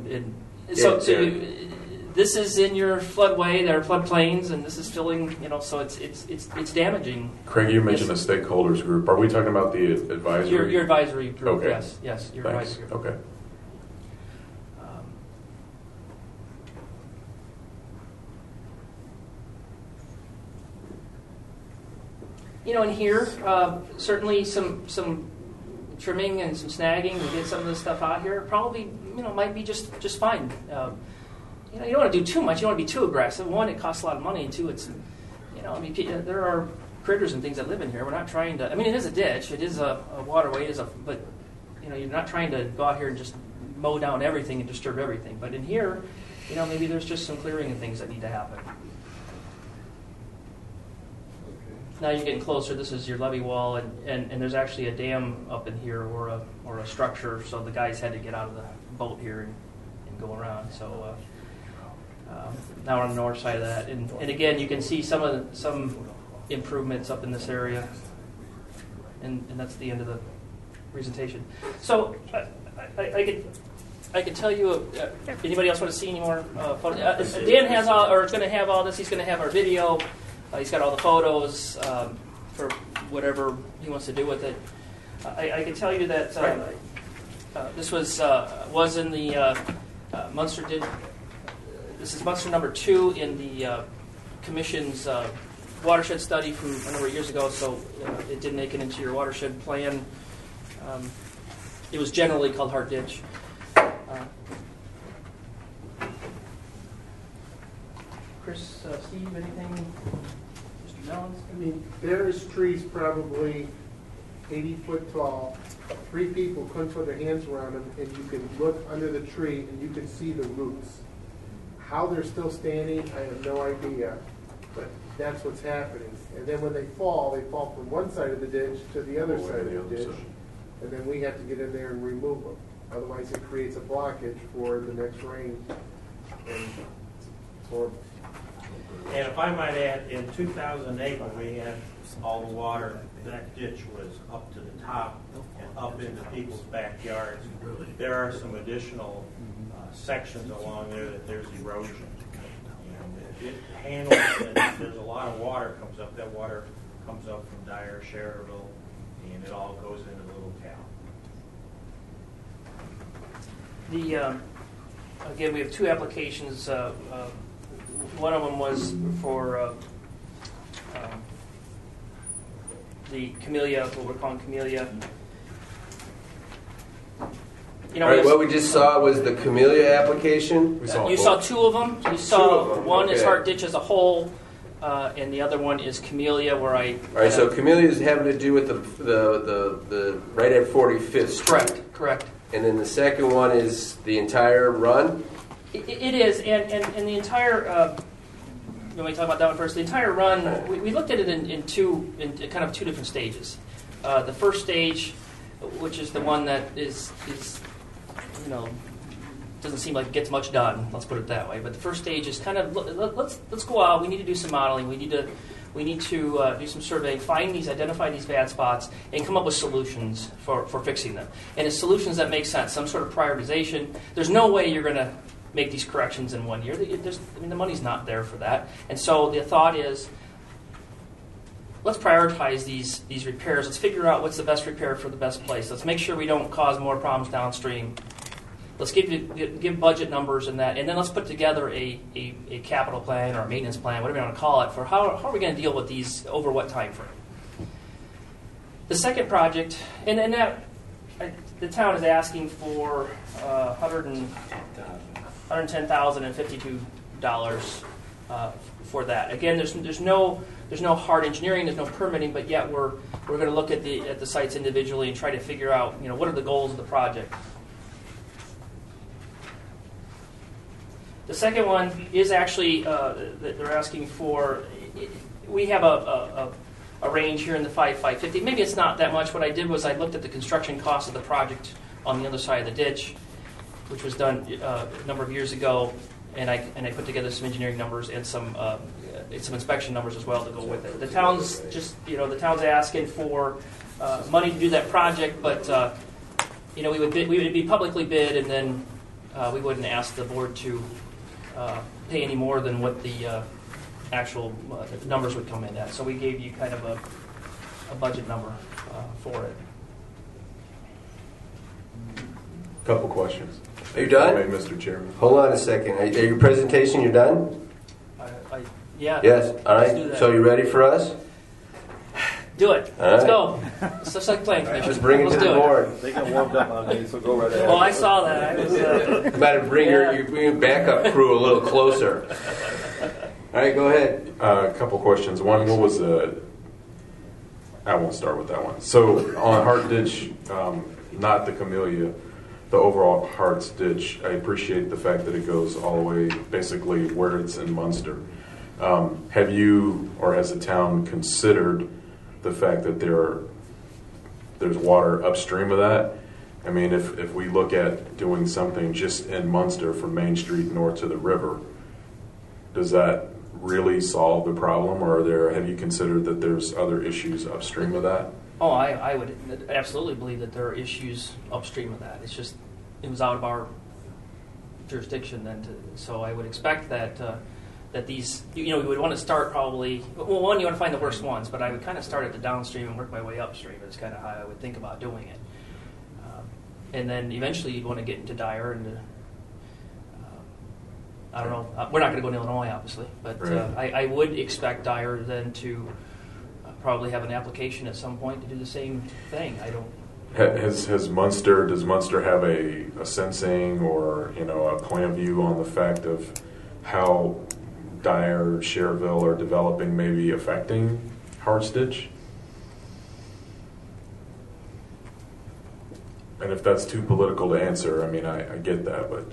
This is in your floodway. There are floodplains, and this is filling. So it's damaging. Craig, you mentioned the stakeholders group. Are we talking about the advisory? Your advisory group. Okay. Yes. Your Thanks. advisory group. Okay. In here, certainly some trimming and some snagging to get some of this stuff out here. Probably, might be just fine. You don't want to do too much. You don't want to be too aggressive. One, it costs a lot of money. And two, it's, there are critters and things that live in here. We're not trying to. It is a ditch. It is a waterway. But you're not trying to go out here and just mow down everything and disturb everything. But in here, maybe there's just some clearing and things that need to happen. Now you're getting closer. This is your levee wall, and there's actually a dam up in here or a structure. So the guys had to get out of the boat here and go around. So now we're on the north side of that, and again you can see some improvements up in this area, and that's the end of the presentation. So I could tell you. Anybody else want to see any more photos? Dan has all, or is going to have all this. He's going to have our video. He's got all the photos for whatever he wants to do with it. I can tell you that this was in the Munster did. This is Munster number 2 in the Commission's watershed study from a number of years ago. So it did make it into your watershed plan. It was generally called Hart Ditch. Chris, Steve, anything? Mr. Mellons? There is trees probably 80 foot tall. 3 people couldn't put their hands around them, and you can look under the tree and you can see the roots. How they're still standing, I have no idea, but that's what's happening. And then when they fall from one side of the ditch to the other side of the ditch, and then we have to get in there and remove them. Otherwise, it creates a blockage for the next rain, and it's horrible. And if I might add, in 2008, when we had all the water, that ditch was up to the top and up into people's backyards. There are some additional sections along there that there's erosion. And it handles, and there's a lot of water comes up. That water comes up from Dyer, Schererville, and it all goes into Little Cow. Again, we have 2 applications. One of them was for the Camellia, what we're calling Camellia. All right, what we just saw was the Camellia application. You saw 2 of them. You saw one is Hart Ditch as a whole, and the other one is Camellia, where I. All right, so Camellia is having to do with the right at 45th Street. Correct. And then the second one is the entire run. It is, and the entire. When we talk about that one first, the entire run, we looked at it in kind of 2 different stages. The first stage, which is the one that is doesn't seem like it gets much done. Let's put it that way. But the first stage is kind of let's go out. We need to do some modeling. We need to do some surveying, identify these bad spots, and come up with solutions for fixing them. And it's solutions that make sense. Some sort of prioritization. There's no way you're going to make these corrections in 1 year. The money's not there for that. And so the thought is, let's prioritize these repairs. Let's figure out what's the best repair for the best place. Let's make sure we don't cause more problems downstream. Let's give budget numbers and that, and then let's put together a capital plan or a maintenance plan, whatever you want to call it, for how are we going to deal with these over what time frame. The second project, and that the town is asking for $110,052 for that. Again, there's no hard engineering, there's no permitting, but yet we're going to look at the sites individually and try to figure out, what are the goals of the project. The second one is actually they're asking for. We have a range here in the 550. Maybe it's not that much. What I did was I looked at the construction cost of the project on the other side of the ditch, which was done a number of years ago, and I put together some engineering numbers and some inspection numbers as well to go with it. The town's the town's asking for money to do that project, but we would be publicly bid, and then we wouldn't ask the board to pay any more than what the actual numbers would come in at. So we gave you kind of a budget number for it. Couple questions. Are you done? Mr. Chairman. Hold on a second. Are your presentation, you're done? Yeah. Yes. All Let's do right. that. So you ready for us? Do it. All Let's right. go. It's just like playing commission. Let's bring it Let's to the do board. They got warmed up on me, so go right ahead. Oh, I saw that. I was. You might have bring your backup crew a little closer. All right, go ahead. A couple questions. One, what was I won't start with that one. So on Hart Ditch, not the Camellia, the overall Hart's Ditch, I appreciate the fact that it goes all the way basically where it's in Munster. Have you or has the town considered the fact that there's water upstream of that? I mean, if we look at doing something just in Munster from Main Street north to the river, does that really solve the problem, or have you considered that there's other issues upstream of that? Oh, I would absolutely believe that there are issues upstream of that. It's just it was out of our jurisdiction then. So I would expect that these we would want to start probably. Well, one, you want to find the worst ones, but I would kind of start at the downstream and work my way upstream. Is kind of how I would think about doing it. And then eventually you'd want to get into Dyer and. I don't know. We're not going to go to Illinois, obviously, but Right. I would expect Dyer then to probably have an application at some point to do the same thing. I don't. Does Munster have a sensing or a plan view on the fact of how Dyer, Cherville are developing, maybe affecting Hart's Ditch? And if that's too political to answer, I mean, I get that, but.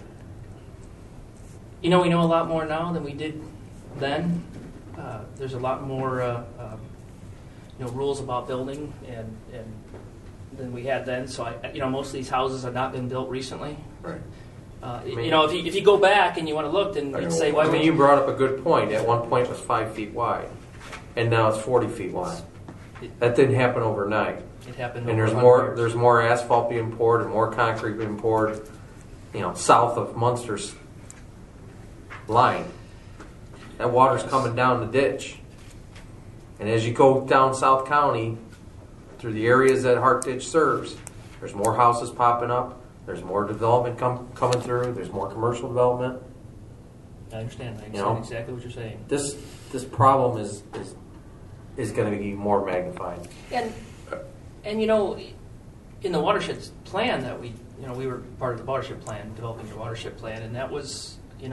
We know a lot more now than we did then. There's a lot more, rules about building and than we had then. So most of these houses have not been built recently. Right. If you go back and you want to look, then you'd say, why would you brought up a good point. At one point it was 5 feet wide, and now it's 40 feet wide. That didn't happen overnight. It happened. And over there's more asphalt being poured and more concrete being poured, south of Munster's line. That water's coming down the ditch. And as you go down South County, through the areas that Hart Ditch serves, there's more houses popping up, there's more development coming through, there's more commercial development. I understand. I understand exactly what you're saying. This problem is going to be more magnified. And in the watershed plan that we were part of the watershed plan, developing the watershed plan, and that was,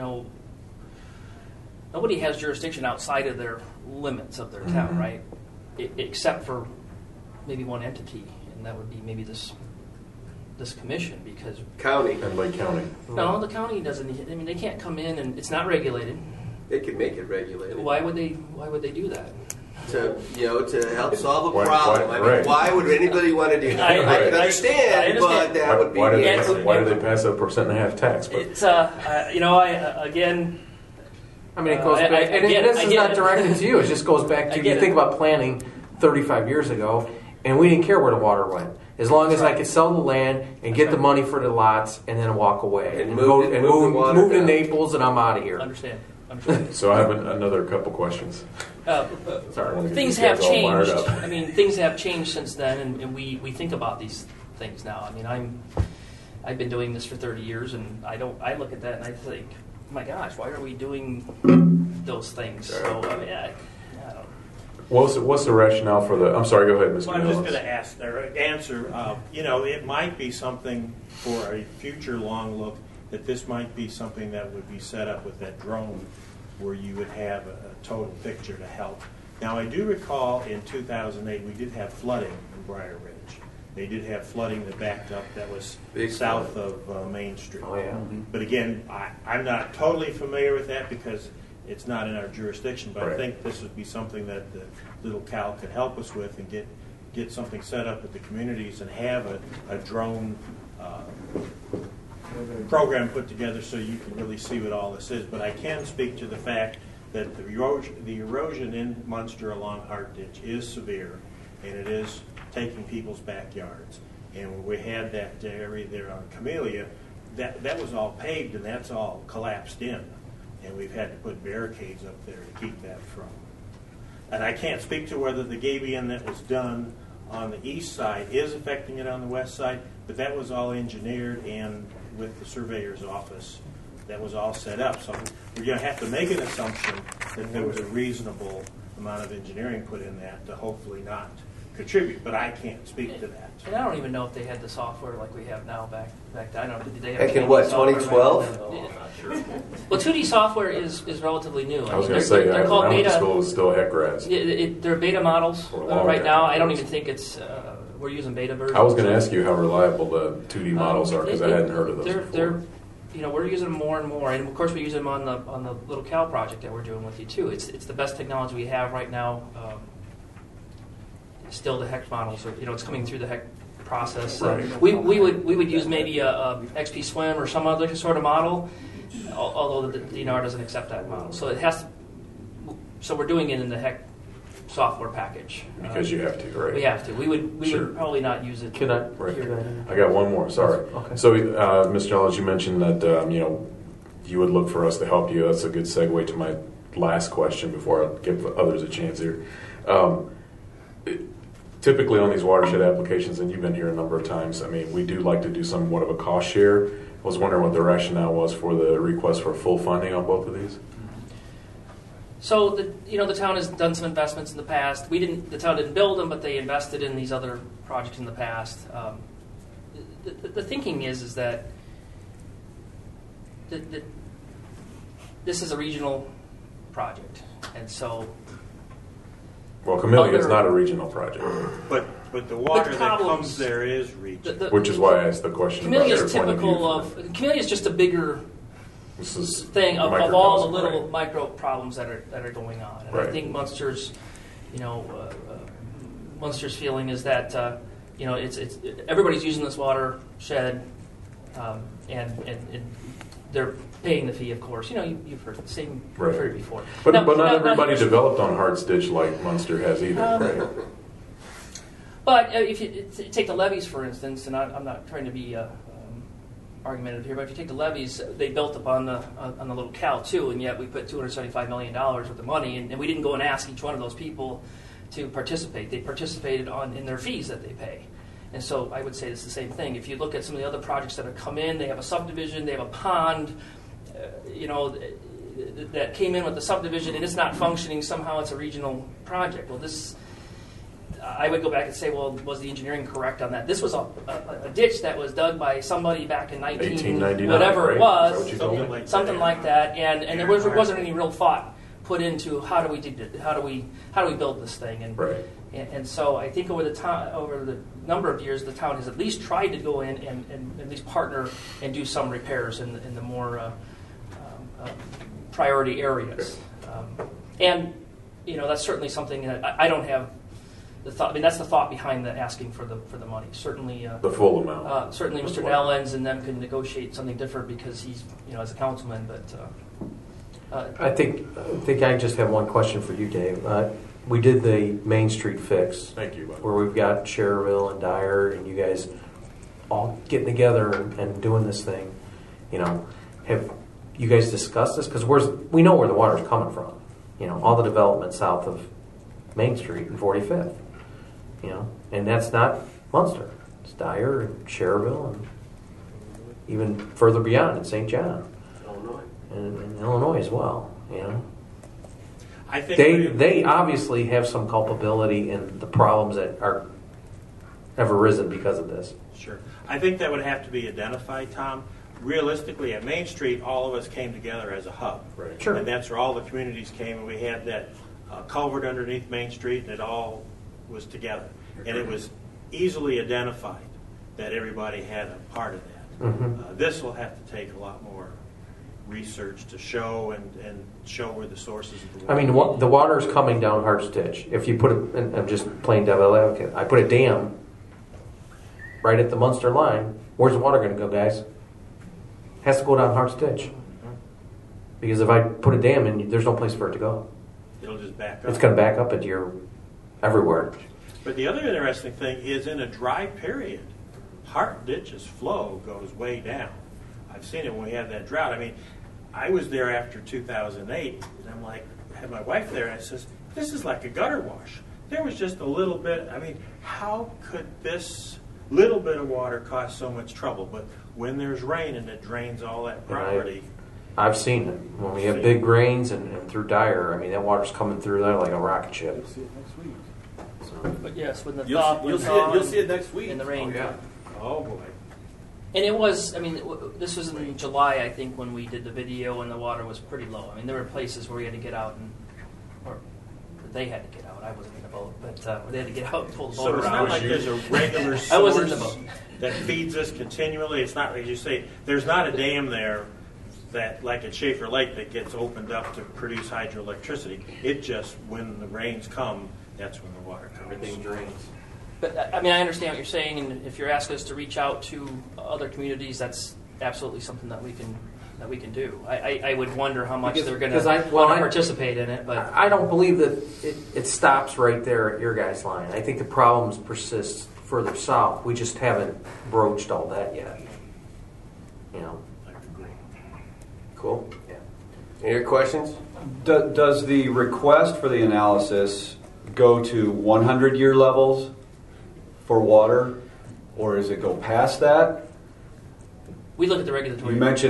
nobody has jurisdiction outside of their limits of their town, right? Except for maybe one entity, and that would be maybe this commission, because County. And Lake County. no, the county doesn't. I mean, they can't come in and it's not regulated. They could make it regulated. Why would they do that? To help solve a Why- problem. why- I mean, right. why would anybody want to do that? I can understand, but that would be Why do the answer. they pass a 1.5% tax? But It's again. I mean, it goes back, and this is not directed to you. It just goes back to, you think about planning 35 years ago, and we didn't care where the water went. As long as I could sell the land and get the money for the lots and then walk away. And move the water move to down. Naples, and I'm out of here. Understand. so I have another couple questions. Sorry, Things have changed. I mean, things have changed since then, and we think about these things now. I mean, I've been doing this for 30 years, and I look at that and I think, oh my gosh, why are we doing those things? So I mean, I don't. What's the rationale for the? I'm sorry. Go ahead, Mr. Well, I'm just Mills. going to ask or answer. It might be something for a future long look that this might be something that would be set up with that drone, where you would have a total picture to help. Now, I do recall in 2008 we did have flooding in Briar Ridge. They did have flooding that backed up that was south of Main Street. Oh, yeah. But again, I'm not totally familiar with that because it's not in our jurisdiction, but Right. I think this would be something that the Little Cal could help us with and get something set up at the communities and have a drone program put together so you can really see what all this is. But I can speak to the fact that the erosion in Munster along Hart Ditch is severe, and it is taking people's backyards. And when we had that area there on Camellia, that was all paved and that's all collapsed in. And we've had to put barricades up there to keep that from. And I can't speak to whether the gabion that was done on the east side is affecting it on the west side, but that was all engineered and with the surveyor's office, that was all set up. So we're going to have to make an assumption that there was a reasonable amount of engineering put in that to hopefully not contribute, but I can't speak to that. And I don't even know if they had the software like we have now back then. I don't know. Did they have Back in 2D what, software 2012? back then? Well, 2D software is relatively new. I was going they're to say, they're called I went to beta. school, it's still heck grass. They're beta models For a long right time. now. I don't even think it's. We're using beta versions. I was going to ask you how reliable the 2D models are because I hadn't heard of those before. They're we're using them more and more, and of course we use them on the Little Cal project that we're doing with you too. It's the best technology we have right now. Still, the HEC models are it's coming through the HEC process. Right. We would use maybe a XP Swim or some other sort of model, although the DNR doesn't accept that model. So it has to. So we're doing it in the HEC software package Because you have to, right? We have to. We Sure. would probably not use it. Can I? Right. Here. I got one more. Sorry. Okay. So, Mr. Jones, you mentioned that you would look for us to help you. That's a good segue to my last question before I give others a chance here. Typically on these watershed applications, and you've been here a number of times, I mean, we do like to do somewhat of a cost share. I was wondering what the rationale was for the request for full funding on both of these. So the town has done some investments in the past. The town didn't build them, but they invested in these other projects in the past. The thinking is that this is a regional project, and so. Well, Camellia is not a regional project, But the water that problems- comes there is regional. which is why I asked the question. Camellia about is your point of view typical from of. Camellia is just a bigger this is thing of all microcosm, the little right? micro problems that are going on. And I Right. think Munster's, Munster's feeling is that it's everybody's using this watershed, and they're paying the fee, of course. You've heard the same. Right. You've heard it before. But Now- not now- everybody now- developed on Hart's Ditch like Munster has either. right? But if you take the levees, for instance, and I'm not trying to be argumentative here, but if you take the levees, they built up on the Little Cal too, and yet we put $275 million worth of money, and we didn't go and ask each one of those people to participate. They participated in their fees that they pay. And so I would say it's the same thing. If you look at some of the other projects that have come in, they have a subdivision, they have a pond, that came in with the subdivision, and it's not functioning. Somehow it's a regional project. Well, I would go back and say, well, was the engineering correct on that? This was a ditch that was dug by somebody back in 1899, whatever right? it was, Is that what you told me? something like that, and there wasn't any real thought put into how do we build this thing, and Right. and so I think over the number of years, the town has at least tried to go in and at least partner and do some repairs in the more priority areas, and that's certainly something that I don't have. The thought, I mean, that's the thought behind the asking for the money. Certainly, The full amount. Certainly, Mr. Nellens and them can negotiate something different because he's, as a councilman. But I think I just have one question for you, Dave. We did the Main Street fix. Thank you, Bob. Where we've got Cherville and Dyer and you guys all getting together and doing this thing. Have you guys discussed this? Because we know where the water's coming from. All the development south of Main Street and 45th. And that's not Munster. It's Dyer and Cherville and even further beyond in St. John. Illinois. And Illinois as well, I think they obviously have some culpability in the problems that have arisen because of this. Sure. I think that would have to be identified, Tom. Realistically, at Main Street, all of us came together as a hub. Right. Sure. And that's where all the communities came, and we had that culvert underneath Main Street, and it all was together. And it was easily identified that everybody had a part of that. This will have to take a lot more research to show and show where the sources of the water. I mean, the water is coming down Hart's Ditch. If you put it, and I'm just playing devil advocate, I put a dam right at the Munster line. Where's the water going to go, guys? Has to go down Hart's Ditch. Because if I put a dam in, there's no place for it to go. It'll just back up. It's going to back up into your everywhere. But the other interesting thing is in a dry period, Hart Ditch's flow goes way down. I've seen it when we had that drought. I mean, I was there after 2008, and I'm like, I had my wife there, and I says, this is like a gutter wash. There was just a little bit. I mean, how could this little bit of water cause so much trouble? But when there's rain and it drains all that property. I've seen it. When we have big rains and through Dyer, I mean, that water's coming through there like a rocket ship. You'll see it next week. But yes, when the You'll see it next week. in the rain. Oh, yeah. Oh, boy. And it was, I mean, this was in July, I think, when we did the video, and the water was pretty low. I mean, there were places where we had to get out, or they had to get out. I wasn't in the boat, but they had to get out and pull the boat So it's around. not like there's a regular I wasn't in the source boat. that feeds us continually. It's not, as you say, there's not a dam there that, like at Schaefer Lake, that gets opened up to produce hydroelectricity. It just, when the rains come, that's when the water comes. Everything drains. But I mean, I understand what you're saying, and if you're asking us to reach out to other communities, that's absolutely something that we can do. I would wonder how much they're going to want to participate in it, but I don't believe that it stops right there at your guys' line. I think the problems persist further south. We just haven't broached all that yet. You know. Cool. Yeah. Any other questions? Does the request for the analysis go to 100-year levels for water, or does it go past that? we look at the regulatory. You mentioned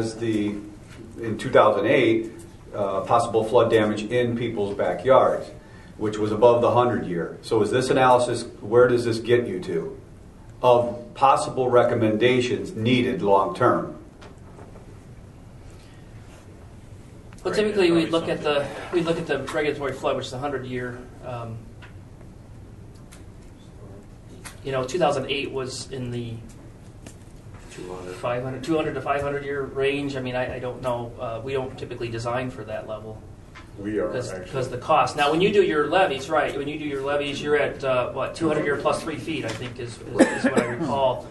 in 2008, possible flood damage in people's backyards, which was above the 100-year. So is this analysis, where does this get you to, of possible recommendations needed long-term? But typically, we look at the regulatory flood, which is a 100-year. 2008 was in the 200 to 500 year range. I mean, I don't know. We don't typically design for that level. We are because the cost. Now, when you do your levees, right? When you do your levees, you're at 200 year plus 3 feet. I think is what I recall.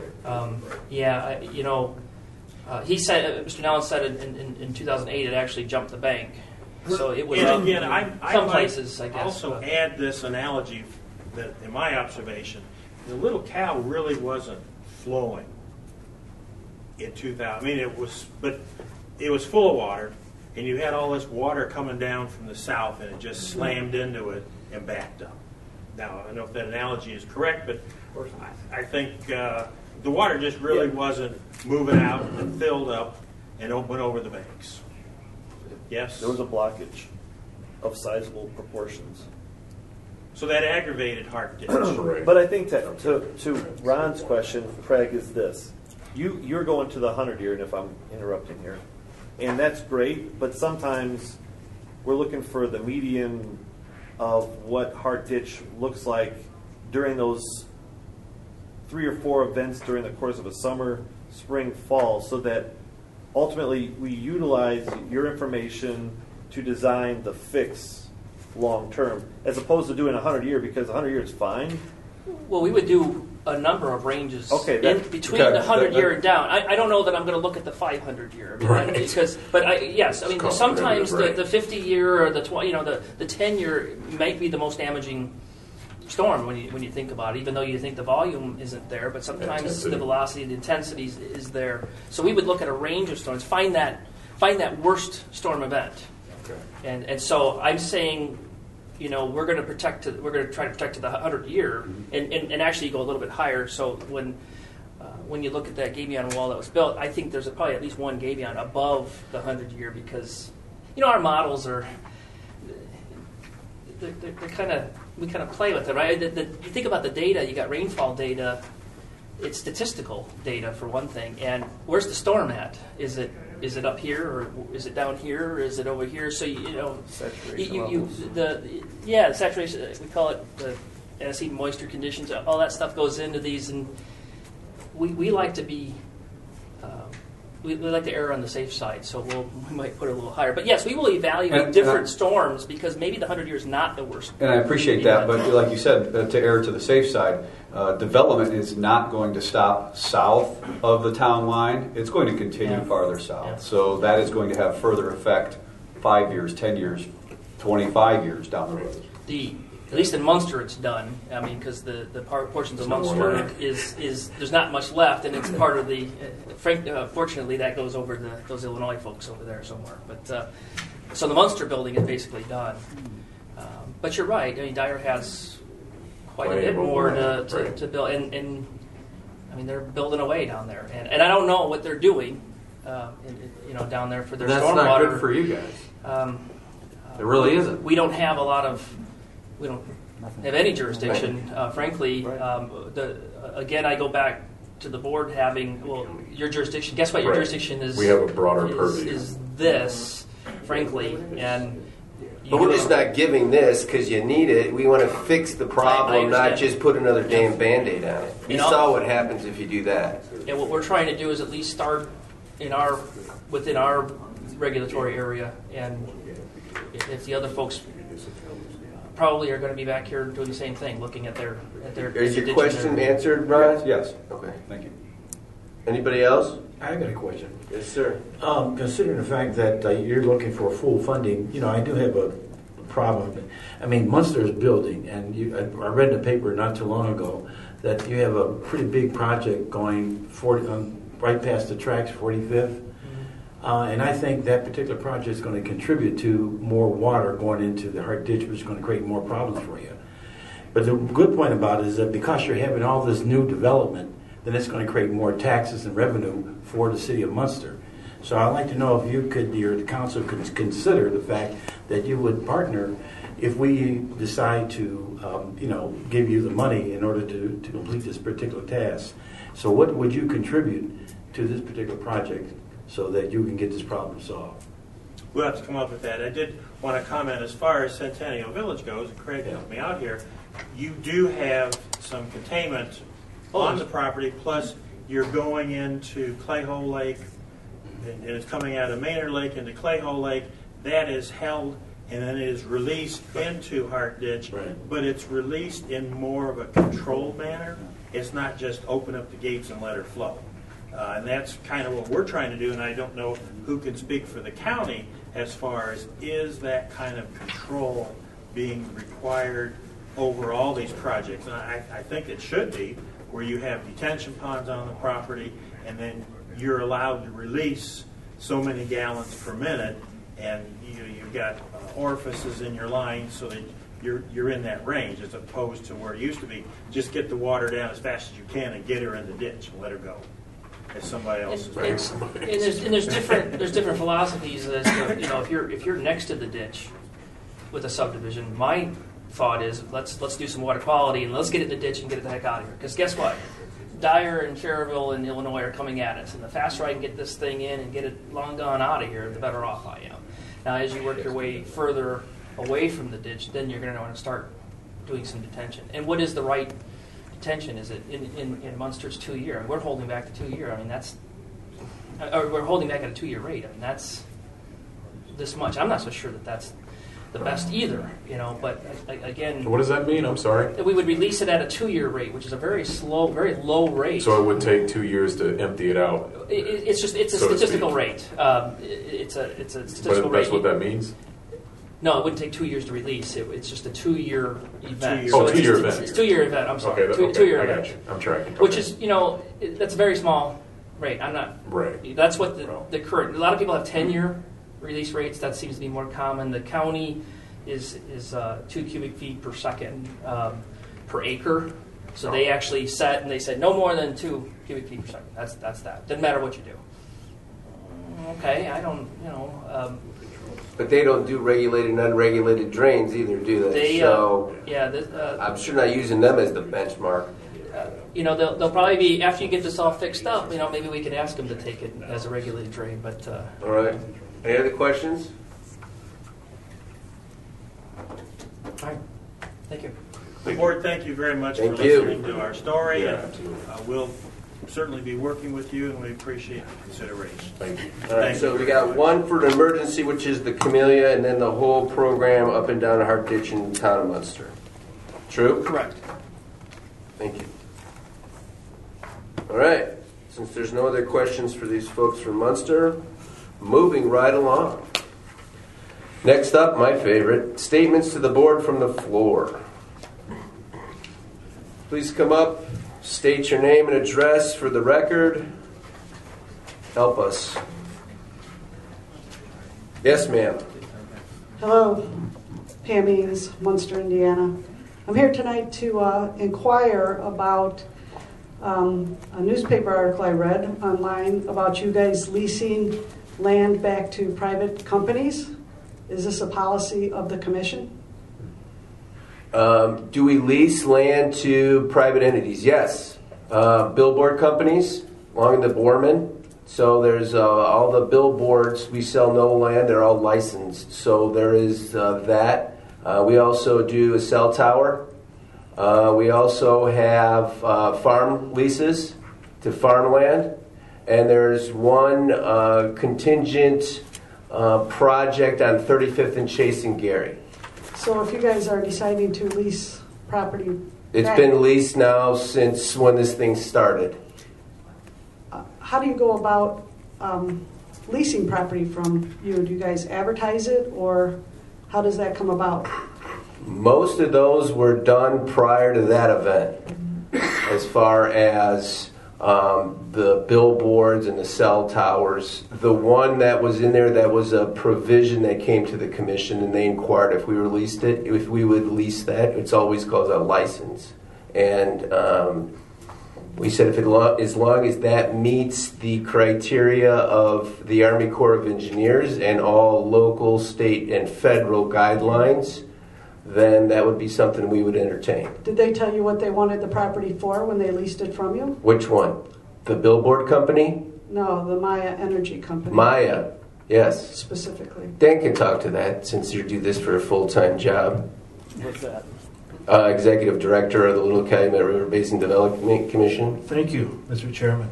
He said, Mr. Nellen said in 2008 it actually jumped the bank. So it was and again, I places, I guess. Also add this analogy that, in my observation, the Little Cow really wasn't flowing in 2000. I mean, it was full of water, and you had all this water coming down from the south, and it just slammed into it and backed up. Now, I don't know if that analogy is correct, but I think the water just really wasn't moving out and filled up and went over the banks. Yes? There was a blockage of sizable proportions. So that aggravated Hart Ditch. But I think to Ron's question, Craig, is this. You're going to the 100-year, and if I'm interrupting here, and that's great, but sometimes we're looking for the median of what Hart Ditch looks like during those 3 or 4 events during the course of a summer, spring, fall, so that ultimately we utilize your information to design the fix long term, as opposed to doing 100-year, because 100-year is fine. Well, we would do a number of ranges between okay, the 100-year and down. I don't know that I'm going to look at the 500-year, sometimes the 50-year or the 10-year might be the most damaging storm when you think about it, even though you think the volume isn't there, but sometimes the velocity, the intensity is there. So we would look at a range of storms, find that worst storm event. Okay. And so I'm saying, we're going to try to protect to the 100-year, and actually go a little bit higher. So when you look at that gabion wall that was built, I think there's probably at least one gabion above the 100-year, because our models are. we kind of play with it, right? You think about the data. You got rainfall data. It's statistical data for one thing. And where's the storm at? Is it up here, or is it down here, or is it over here? So Saturation the saturation. We call it the antecedent moisture conditions. All that stuff goes into these, and we like to be. We like to err on the safe side, so we might put it a little higher. But yes, we will evaluate different storms because maybe the 100 year is not the worst. And I appreciate that, but like you said, to err to the safe side, development is not going to stop south of the town line. It's going to continue farther south. Yeah. So that is going to have further effect 5 years, 10 years, 25 years down the road. At least in Munster, it's done. I mean, because the portions of Munster is there's not much left, and it's part of the. Fortunately, that goes over to those Illinois folks over there somewhere. But so the Munster building is basically done. But you're right. I mean, Dyer has quite a bit more to build, and I mean they're building away down there, and I don't know what they're doing, down there for their stormwater. That's not good for you guys. It really isn't. We don't have a lot of. We don't have any jurisdiction, frankly. Again, I go back to the board having, your jurisdiction. Guess what? Your jurisdiction is. We have a broader purview. Is this, frankly, and. But we're just not giving this because you need it. We want to fix the problem, not just put another damn Band-Aid on it. You saw what happens if you do that. And what we're trying to do is at least start within our regulatory area, and if the other folks probably are going to be back here doing the same thing, looking at their. Is your question answered, Ron? Yes. Okay. Thank you. Anybody else? I got a question. Yes, sir. Considering the fact that you're looking for full funding, I do have a problem. I mean, Munster is building, and I read in the paper not too long ago that you have a pretty big project going right past the tracks, 45th. And I think that particular project is going to contribute to more water going into the Hart Ditch, which is going to create more problems for you. But the good point about it is that because you're having all this new development, then it's going to create more taxes and revenue for the city of Munster. So I'd like to know if you could, or the council could consider the fact that you would partner if we decide to, give you the money in order to complete this particular task. So what would you contribute to this particular project so that you can get this problem solved? We'll have to come up with that. I did want to comment as far as Centennial Village goes, and Craig helped me out here, you do have some containment on the property, plus you're going into Clayhole Lake, and it's coming out of Maynard Lake into Clayhole Lake. That is held and then it is released into Hart Ditch, but it's released in more of a controlled manner. It's not just open up the gates and let her flow. And that's kind of what we're trying to do, and I don't know who can speak for the county as far as is that kind of control being required over all these projects. And I think it should be, where you have detention ponds on the property, and then you're allowed to release so many gallons per minute, and you've got orifices in your line so that you're in that range, as opposed to where it used to be, just get the water down as fast as you can and get her in the ditch and let her go. As somebody else is and there's different philosophies. As if you're next to the ditch with a subdivision, my thought is let's do some water quality and let's get it in the ditch and get it the heck out of here. Because guess what? Dyer and Cherville and Illinois are coming at us, and the faster I can get this thing in and get it long gone out of here, the better off I am. Now, as you work your way further away from the ditch, then you're going to want to start doing some detention. And what is the right detention? Is it in Munster's 2 year? And we're holding back the 2 year. I mean, we're holding back at a 2 year rate. I mean, that's this much. I'm not so sure that that's the best either, but again. What does that mean? I'm sorry. We would release it at a 2 year rate, which is a very slow, very low rate. So it would take 2 years to empty it out. It's a statistical rate. It's a statistical rate. That's what that means? No, it wouldn't take 2 years to release. It's just a 2 year event. Oh, 2 year event. It's a 2 year event. I'm sorry. Okay, two year I event. got you. I'm tracking. Which is, that's a very small rate. I'm not. Right. That's what the current. A lot of people have 10 year release rates. That seems to be more common. The county is 2 cubic feet per second per acre. So they actually set, and they said no more than 2 cubic feet per second. That's that. Doesn't matter what you do. Okay, I don't, But they don't do regulated and unregulated drains either, do they? They, so yeah, I'm sure not using them as the benchmark. they'll probably be, after you get this all fixed up, maybe we could ask them to take it as a regulated drain, but... All right. Any other questions? Fine. Thank you. Board, thank you very much Thank for you. listening to our story. Yeah, and we'll certainly be working with you, and we appreciate the consideration. Thank you. All right, so we got one for an emergency, which is the Camellia, and then the whole program up and down Hart Ditch in the town of Munster. True? Correct. Thank you. All right, since there's no other questions for these folks from Munster, moving right along. Next up, my favorite, statements to the board from the floor. Please come up, state your name and address for the record. Help us. Yes, ma'am. Hello, Pam Eames, Munster, Indiana. I'm here tonight to inquire about a newspaper article I read online about you guys leasing land back to private companies. Is this a policy of the commission? Do we lease land to private entities? Yes. Billboard companies along the Borman. So there's all the billboards. We sell no land. They're all licensed. So there is that. We also do a cell tower. We also have farm leases to farmland. And there's one contingent project on 35th and Chase and Gary. So if you guys are deciding to lease property It's back, been leased now since when this thing started. how do you go about leasing property from you? Do you guys advertise it, or how does that come about? Most of those were done prior to that event, as far as the billboards and the cell towers. The one that was in there, that was a provision that came to the commission, and they inquired if we released it, if we would lease that. It's always called a license. And we said as long as that meets the criteria of the Army Corps of Engineers and all local, state, and federal guidelines, then that would be something we would entertain. Did they tell you what they wanted the property for when they leased it from you? Which one? The billboard company? No, the Maya Energy Company. Maya, yes. Specifically. Dan can talk to that since you do this for a full-time job. What's that? Executive Director of the Little Calumet River Basin Development Commission. Thank you, Mr. Chairman.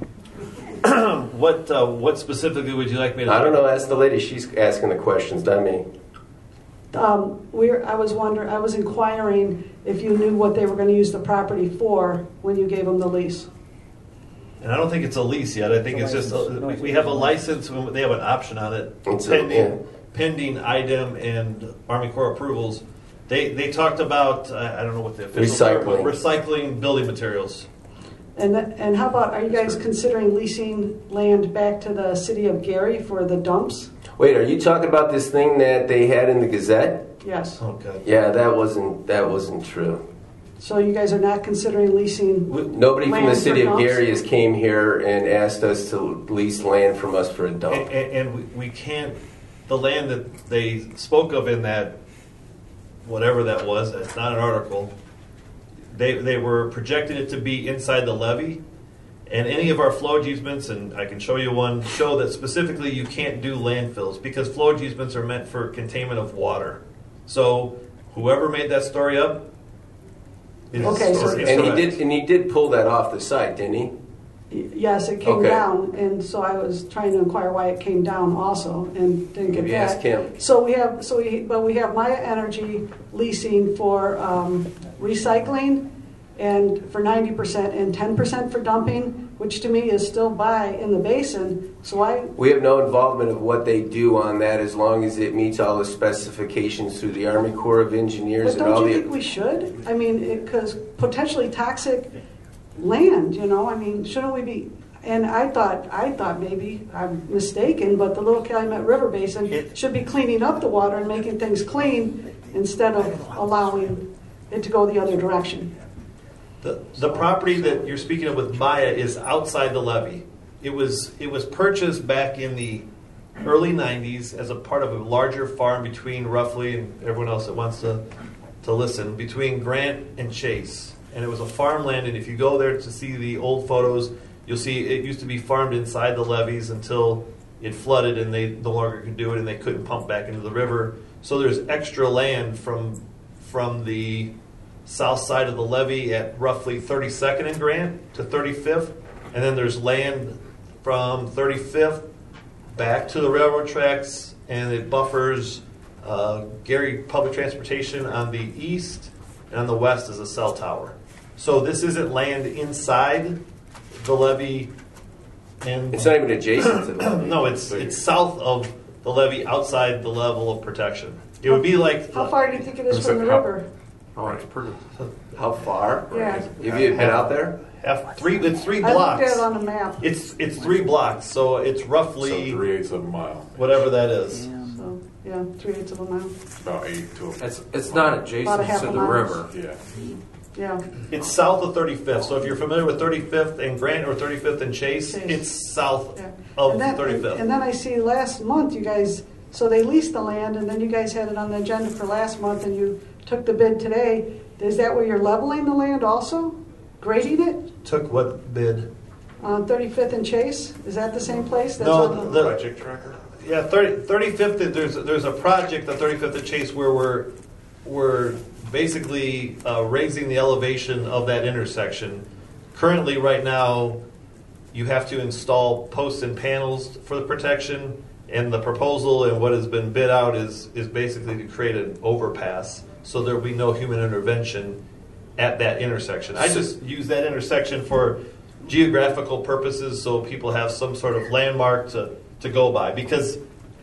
What specifically would you like me to? I don't know. Ask the lady. She's asking the questions, not me. I was inquiring if you knew what they were going to use the property for when you gave them the lease. And I don't think it's a lease yet. I think it's just we have a license. They have an option on it, It's pending IDEM and Army Corps approvals. They talked about I don't know what the official term, but recycling building materials. And how about, are you guys considering leasing land back to the city of Gary for the dumps? Wait, are you talking about this thing that they had in the Gazette? Yes. Oh, God. Yeah, that wasn't true. So you guys are not considering leasing Nobody from the land city for of dumps? Gary has came here and asked us to lease land from us for a dump. And we can't. The land that they spoke of in that, whatever that was, it's not an article. They were projecting it to be inside the levee, and any of our flowage easements, and I can show you one, show that specifically you can't do landfills because flowage easements are meant for containment of water. So whoever made that story up, and he did pull that off the site, didn't he? Yes, it came down, and so I was trying to inquire why it came down also, and didn't get Maybe that. ask him. So we have Maya Energy leasing for recycling, and for 90% and 10% for dumping, which to me is still in the basin. So We have no involvement of what they do on that as long as it meets all the specifications through the Army Corps of Engineers But and all don't you the. think we should? I mean, because potentially toxic land, I mean, shouldn't we be? And I thought maybe I'm mistaken, but the Little Calumet River Basin should be cleaning up the water and making things clean instead of allowing it to go the other direction. the property that you're speaking of with Maya is outside the levee. It was purchased back in the early 90s as a part of a larger farm between roughly, and everyone else that wants to listen, between Grant and Chase. And it was a farmland, and if you go there to see the old photos, you'll see it used to be farmed inside the levees until it flooded and they no longer could do it and they couldn't pump back into the river. So there's extra land from the south side of the levee at roughly 32nd and Grant to 35th. And then there's land from 35th back to the railroad tracks, and it buffers Gary Public Transportation on the east, and on the west is a cell tower. So this isn't land inside the levee. And it's not even adjacent to the levee. No, it's south of the levee, outside the level of protection. It would be like... How far do you think it is from the river? Oh, it's pretty... How far? Yeah. Have you been out there? It's 3 blocks. I looked at it on the map. It's 3 blocks, so it's roughly... So 3/8 of a mile. Whatever that is. So, yeah, 3/8 of a mile. About 8 to a... It's not adjacent About a half to a the mile. river. Yeah. Yeah. It's south of 35th. So if you're familiar with 35th and Grant or 35th and Chase, it's south of 35th. And then I see last month you guys, so they leased the land, and then you guys had it on the agenda for last month, and you took the bid today. Is that where you're leveling the land also? Grading it? Took what bid? 35th and Chase? Is that the same place? That's No, on the Project tracker? Yeah, 35th. There's a project on 35th and Chase where we're basically raising the elevation of that intersection. Currently, right now, you have to install posts and panels for the protection, and the proposal and what has been bid out is basically to create an overpass, so there will be no human intervention at that intersection. I just use that intersection for geographical purposes, so people have some sort of landmark to go by. Because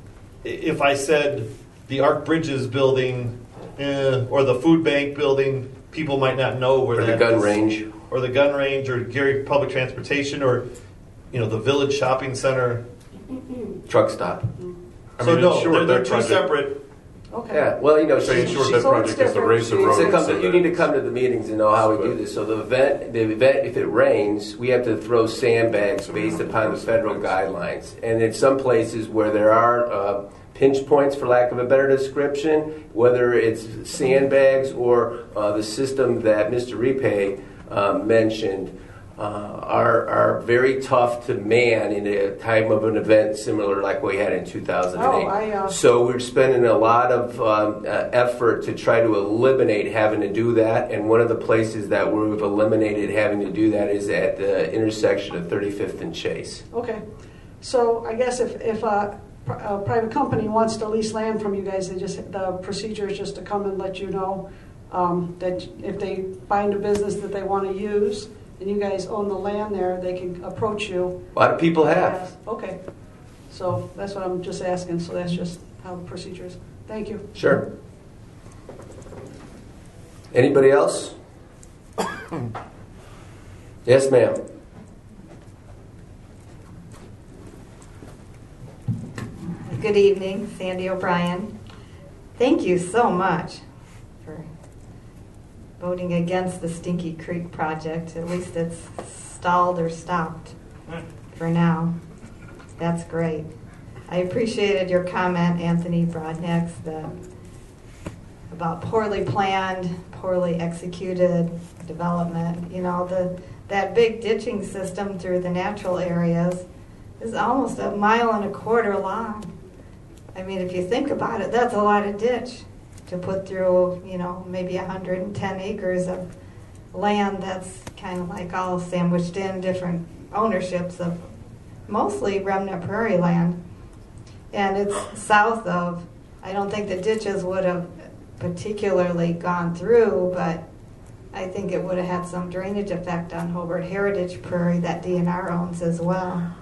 if I said the Arc Bridges building or the food bank building, people might not know where that is. Or the gun range. Or the gun range, or Gary Public Transportation, or the Village Shopping Center. Truck stop. So no, they're two separate. Okay. Yeah, well, So in short, that project is to raise the road. You need to come to the meetings and know how we do this. So the event, if it rains, we have to throw sandbags based upon the federal guidelines. And in some places where there are pinch points, for lack of a better description, whether it's sandbags or the system that Mr. Repay mentioned, are very tough to man in a time of an event similar like we had in 2008. So we're spending a lot of effort to try to eliminate having to do that. And one of the places that we've eliminated having to do that is at the intersection of 35th and Chase. Okay. So I guess if a private company wants to lease land from you guys, the procedure is just to come and let you know that if they find a business that they want to use, and you guys own the land there, they can approach you. A lot of people have. Okay. So that's what I'm just asking. So that's just how the procedure is. Thank you. Sure. Anybody else? Yes, ma'am. Good evening, Sandy O'Brien. Thank you so much for voting against the Stinky Creek project. At least it's stalled or stopped for now. That's great. I appreciated your comment, Anthony Brodnick, about poorly planned, poorly executed development. That big ditching system through the natural areas is almost 1.25 miles long. I mean, if you think about it, that's a lot of ditch to put through, maybe 110 acres of land that's kind of like all sandwiched in different ownerships of mostly remnant prairie land. And it's south of, I don't think the ditches would have particularly gone through, but I think it would have had some drainage effect on Hobart Heritage Prairie that DNR owns as well.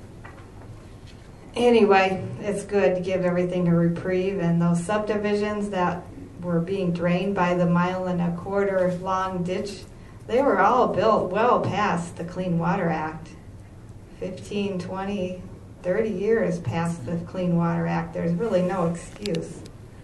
Anyway, it's good to give everything a reprieve, and those subdivisions that were being drained by the 1.25 mile long ditch, they were all built well past the Clean Water Act. 15, 20, 30 years past the Clean Water Act. There's really no excuse.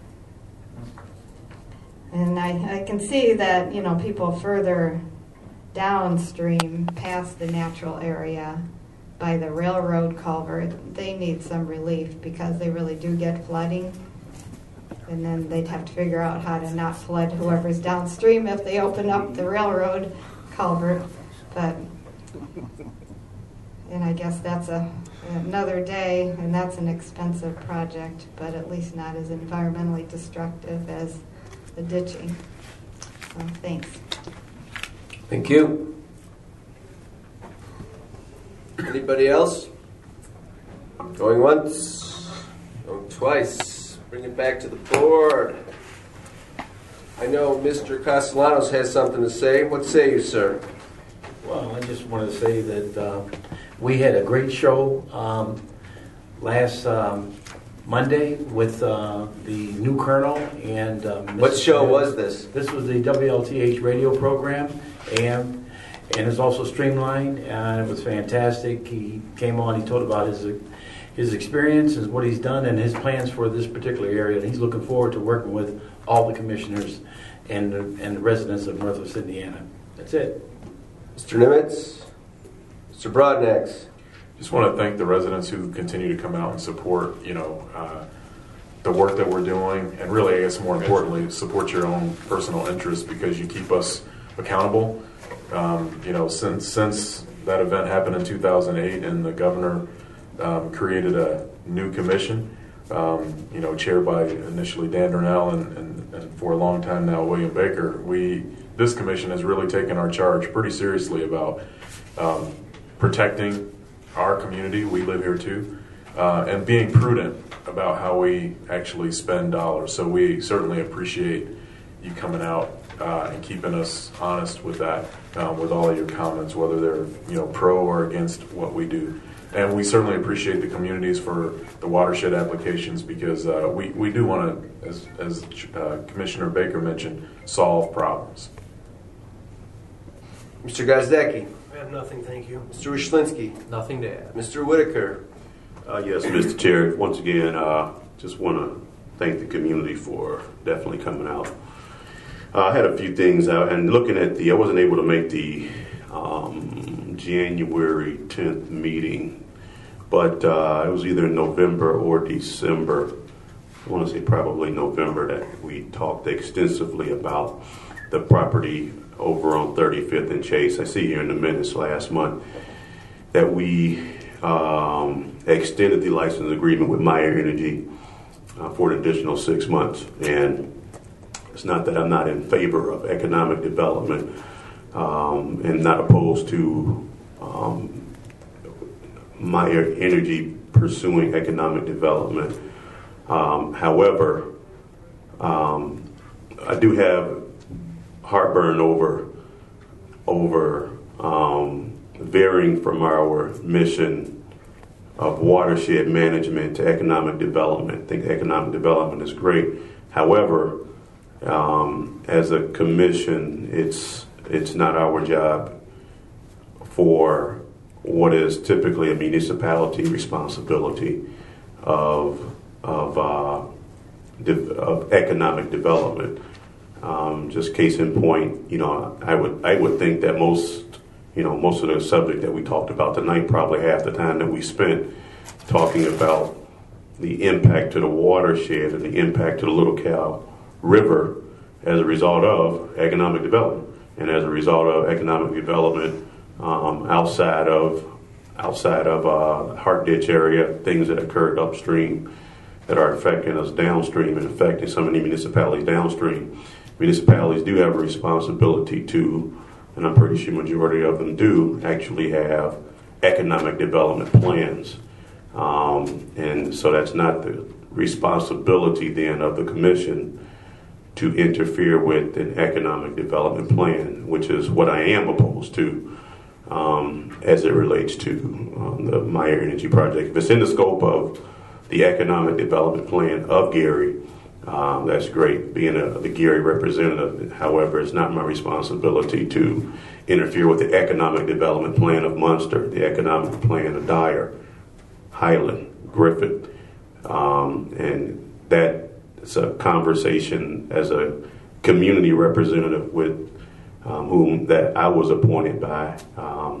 And I can see that, people further downstream past the natural area, by the railroad culvert, they need some relief because they really do get flooding. And then they'd have to figure out how to not flood whoever's downstream if they open up the railroad culvert. But, and I guess that's another day, and that's an expensive project, but at least not as environmentally destructive as the ditching. So, thanks. Thank you. Anybody else? Going once, going twice. Bring it back to the board. I know Mr. Castellanos has something to say. What say you, sir? Well, I just wanted to say that we had a great show last Monday with the new colonel and what show was this? This was the WLTH radio program, and it's also streamlined, and it was fantastic. He came on, he told about his experience and what he's done and his plans for this particular area, and he's looking forward to working with all the commissioners and the residents of Northwest Indiana. That's it. Mr. Nimitz, Mr. Broadnax. Just want to thank the residents who continue to come out and support, the work that we're doing, and really, I guess more importantly, support your own personal interests because you keep us accountable. Since that event happened in 2008 and the governor created a new commission, chaired by initially Dan Durnell and for a long time now William Baker, this commission has really taken our charge pretty seriously about protecting our community, we live here too, and being prudent about how we actually spend dollars. So we certainly appreciate you coming out and keeping us honest with that, with all of your comments, whether they're pro or against what we do. And we certainly appreciate the communities for the watershed applications because we do want to, as Commissioner Baker mentioned, solve problems. Mr. Gazdecki. I have nothing, thank you. Mr. Wyszynski. Nothing to add. Mr. Whitaker. Yes, Mr. Chair. Once again, just want to thank the community for definitely coming out. I had a few things out, and looking at I wasn't able to make the January 10th meeting, but it was either November or December. I want to say probably November that we talked extensively about the property over on 35th and Chase. I see here in the minutes last month that we extended the license agreement with Meyer Energy for an additional 6 months. And it's not that I'm not in favor of economic development and not opposed to Meyer Energy pursuing economic development. However, I do have heartburn over varying from our mission of watershed management to economic development. I think economic development is great. However, as a commission, it's not our job for what is typically a municipality responsibility of economic development. Just case in point, I would think that most of the subject that we talked about tonight, probably half the time that we spent talking about the impact to the watershed and the impact to the Little Cow River as a result of economic development, and as a result of economic development outside of Hart Ditch area, things that occurred upstream that are affecting us downstream and affecting some of the municipalities downstream. Municipalities do have a responsibility to, and I'm pretty sure majority of them do, actually have economic development plans. And so that's not the responsibility then of the commission to interfere with an economic development plan, which is what I am opposed to as it relates to the Meyer Energy project. If it's in the scope of the economic development plan of Gary, that's great, being the Gary representative. However, it's not my responsibility to interfere with the economic development plan of Munster, the economic plan of Dyer, Highland, Griffith, and that's a conversation as a community representative with whom that I was appointed by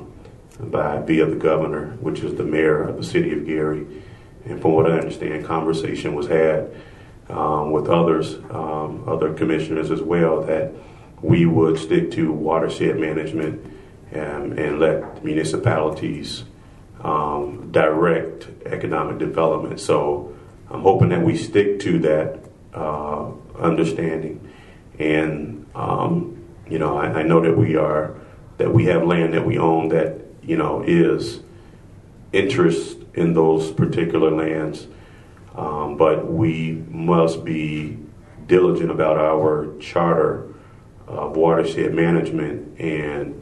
via the governor, which is the mayor of the city of Gary. And from what I understand, conversation was had with others, other commissioners as well, that we would stick to watershed management and let municipalities direct economic development. So I'm hoping that we stick to that understanding. And I know that we have land that we own that is interest in those particular lands, but we must be diligent about our charter of watershed management and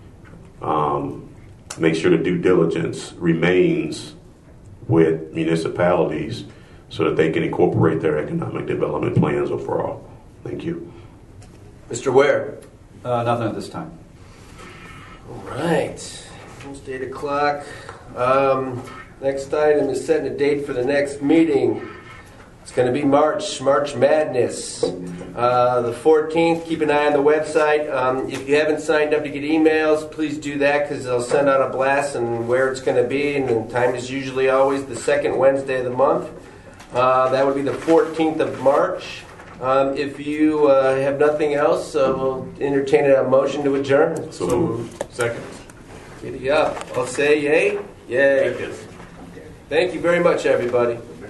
make sure the due diligence remains with municipalities so that they can incorporate their economic development plans overall. Thank you. Mr. Ware? Nothing at this time. All right. Almost 8 o'clock. Next item is setting a date for the next meeting. It's going to be March Madness. The 14th, keep an eye on the website. If you haven't signed up to get emails, please do that because they'll send out a blast and where it's going to be. And the time is usually always the second Wednesday of the month. That would be the 14th of March. If you have nothing else, we'll entertain a motion to adjourn. So moved. Second. Giddy up. I'll say yay. Yay. Thank you very much, everybody.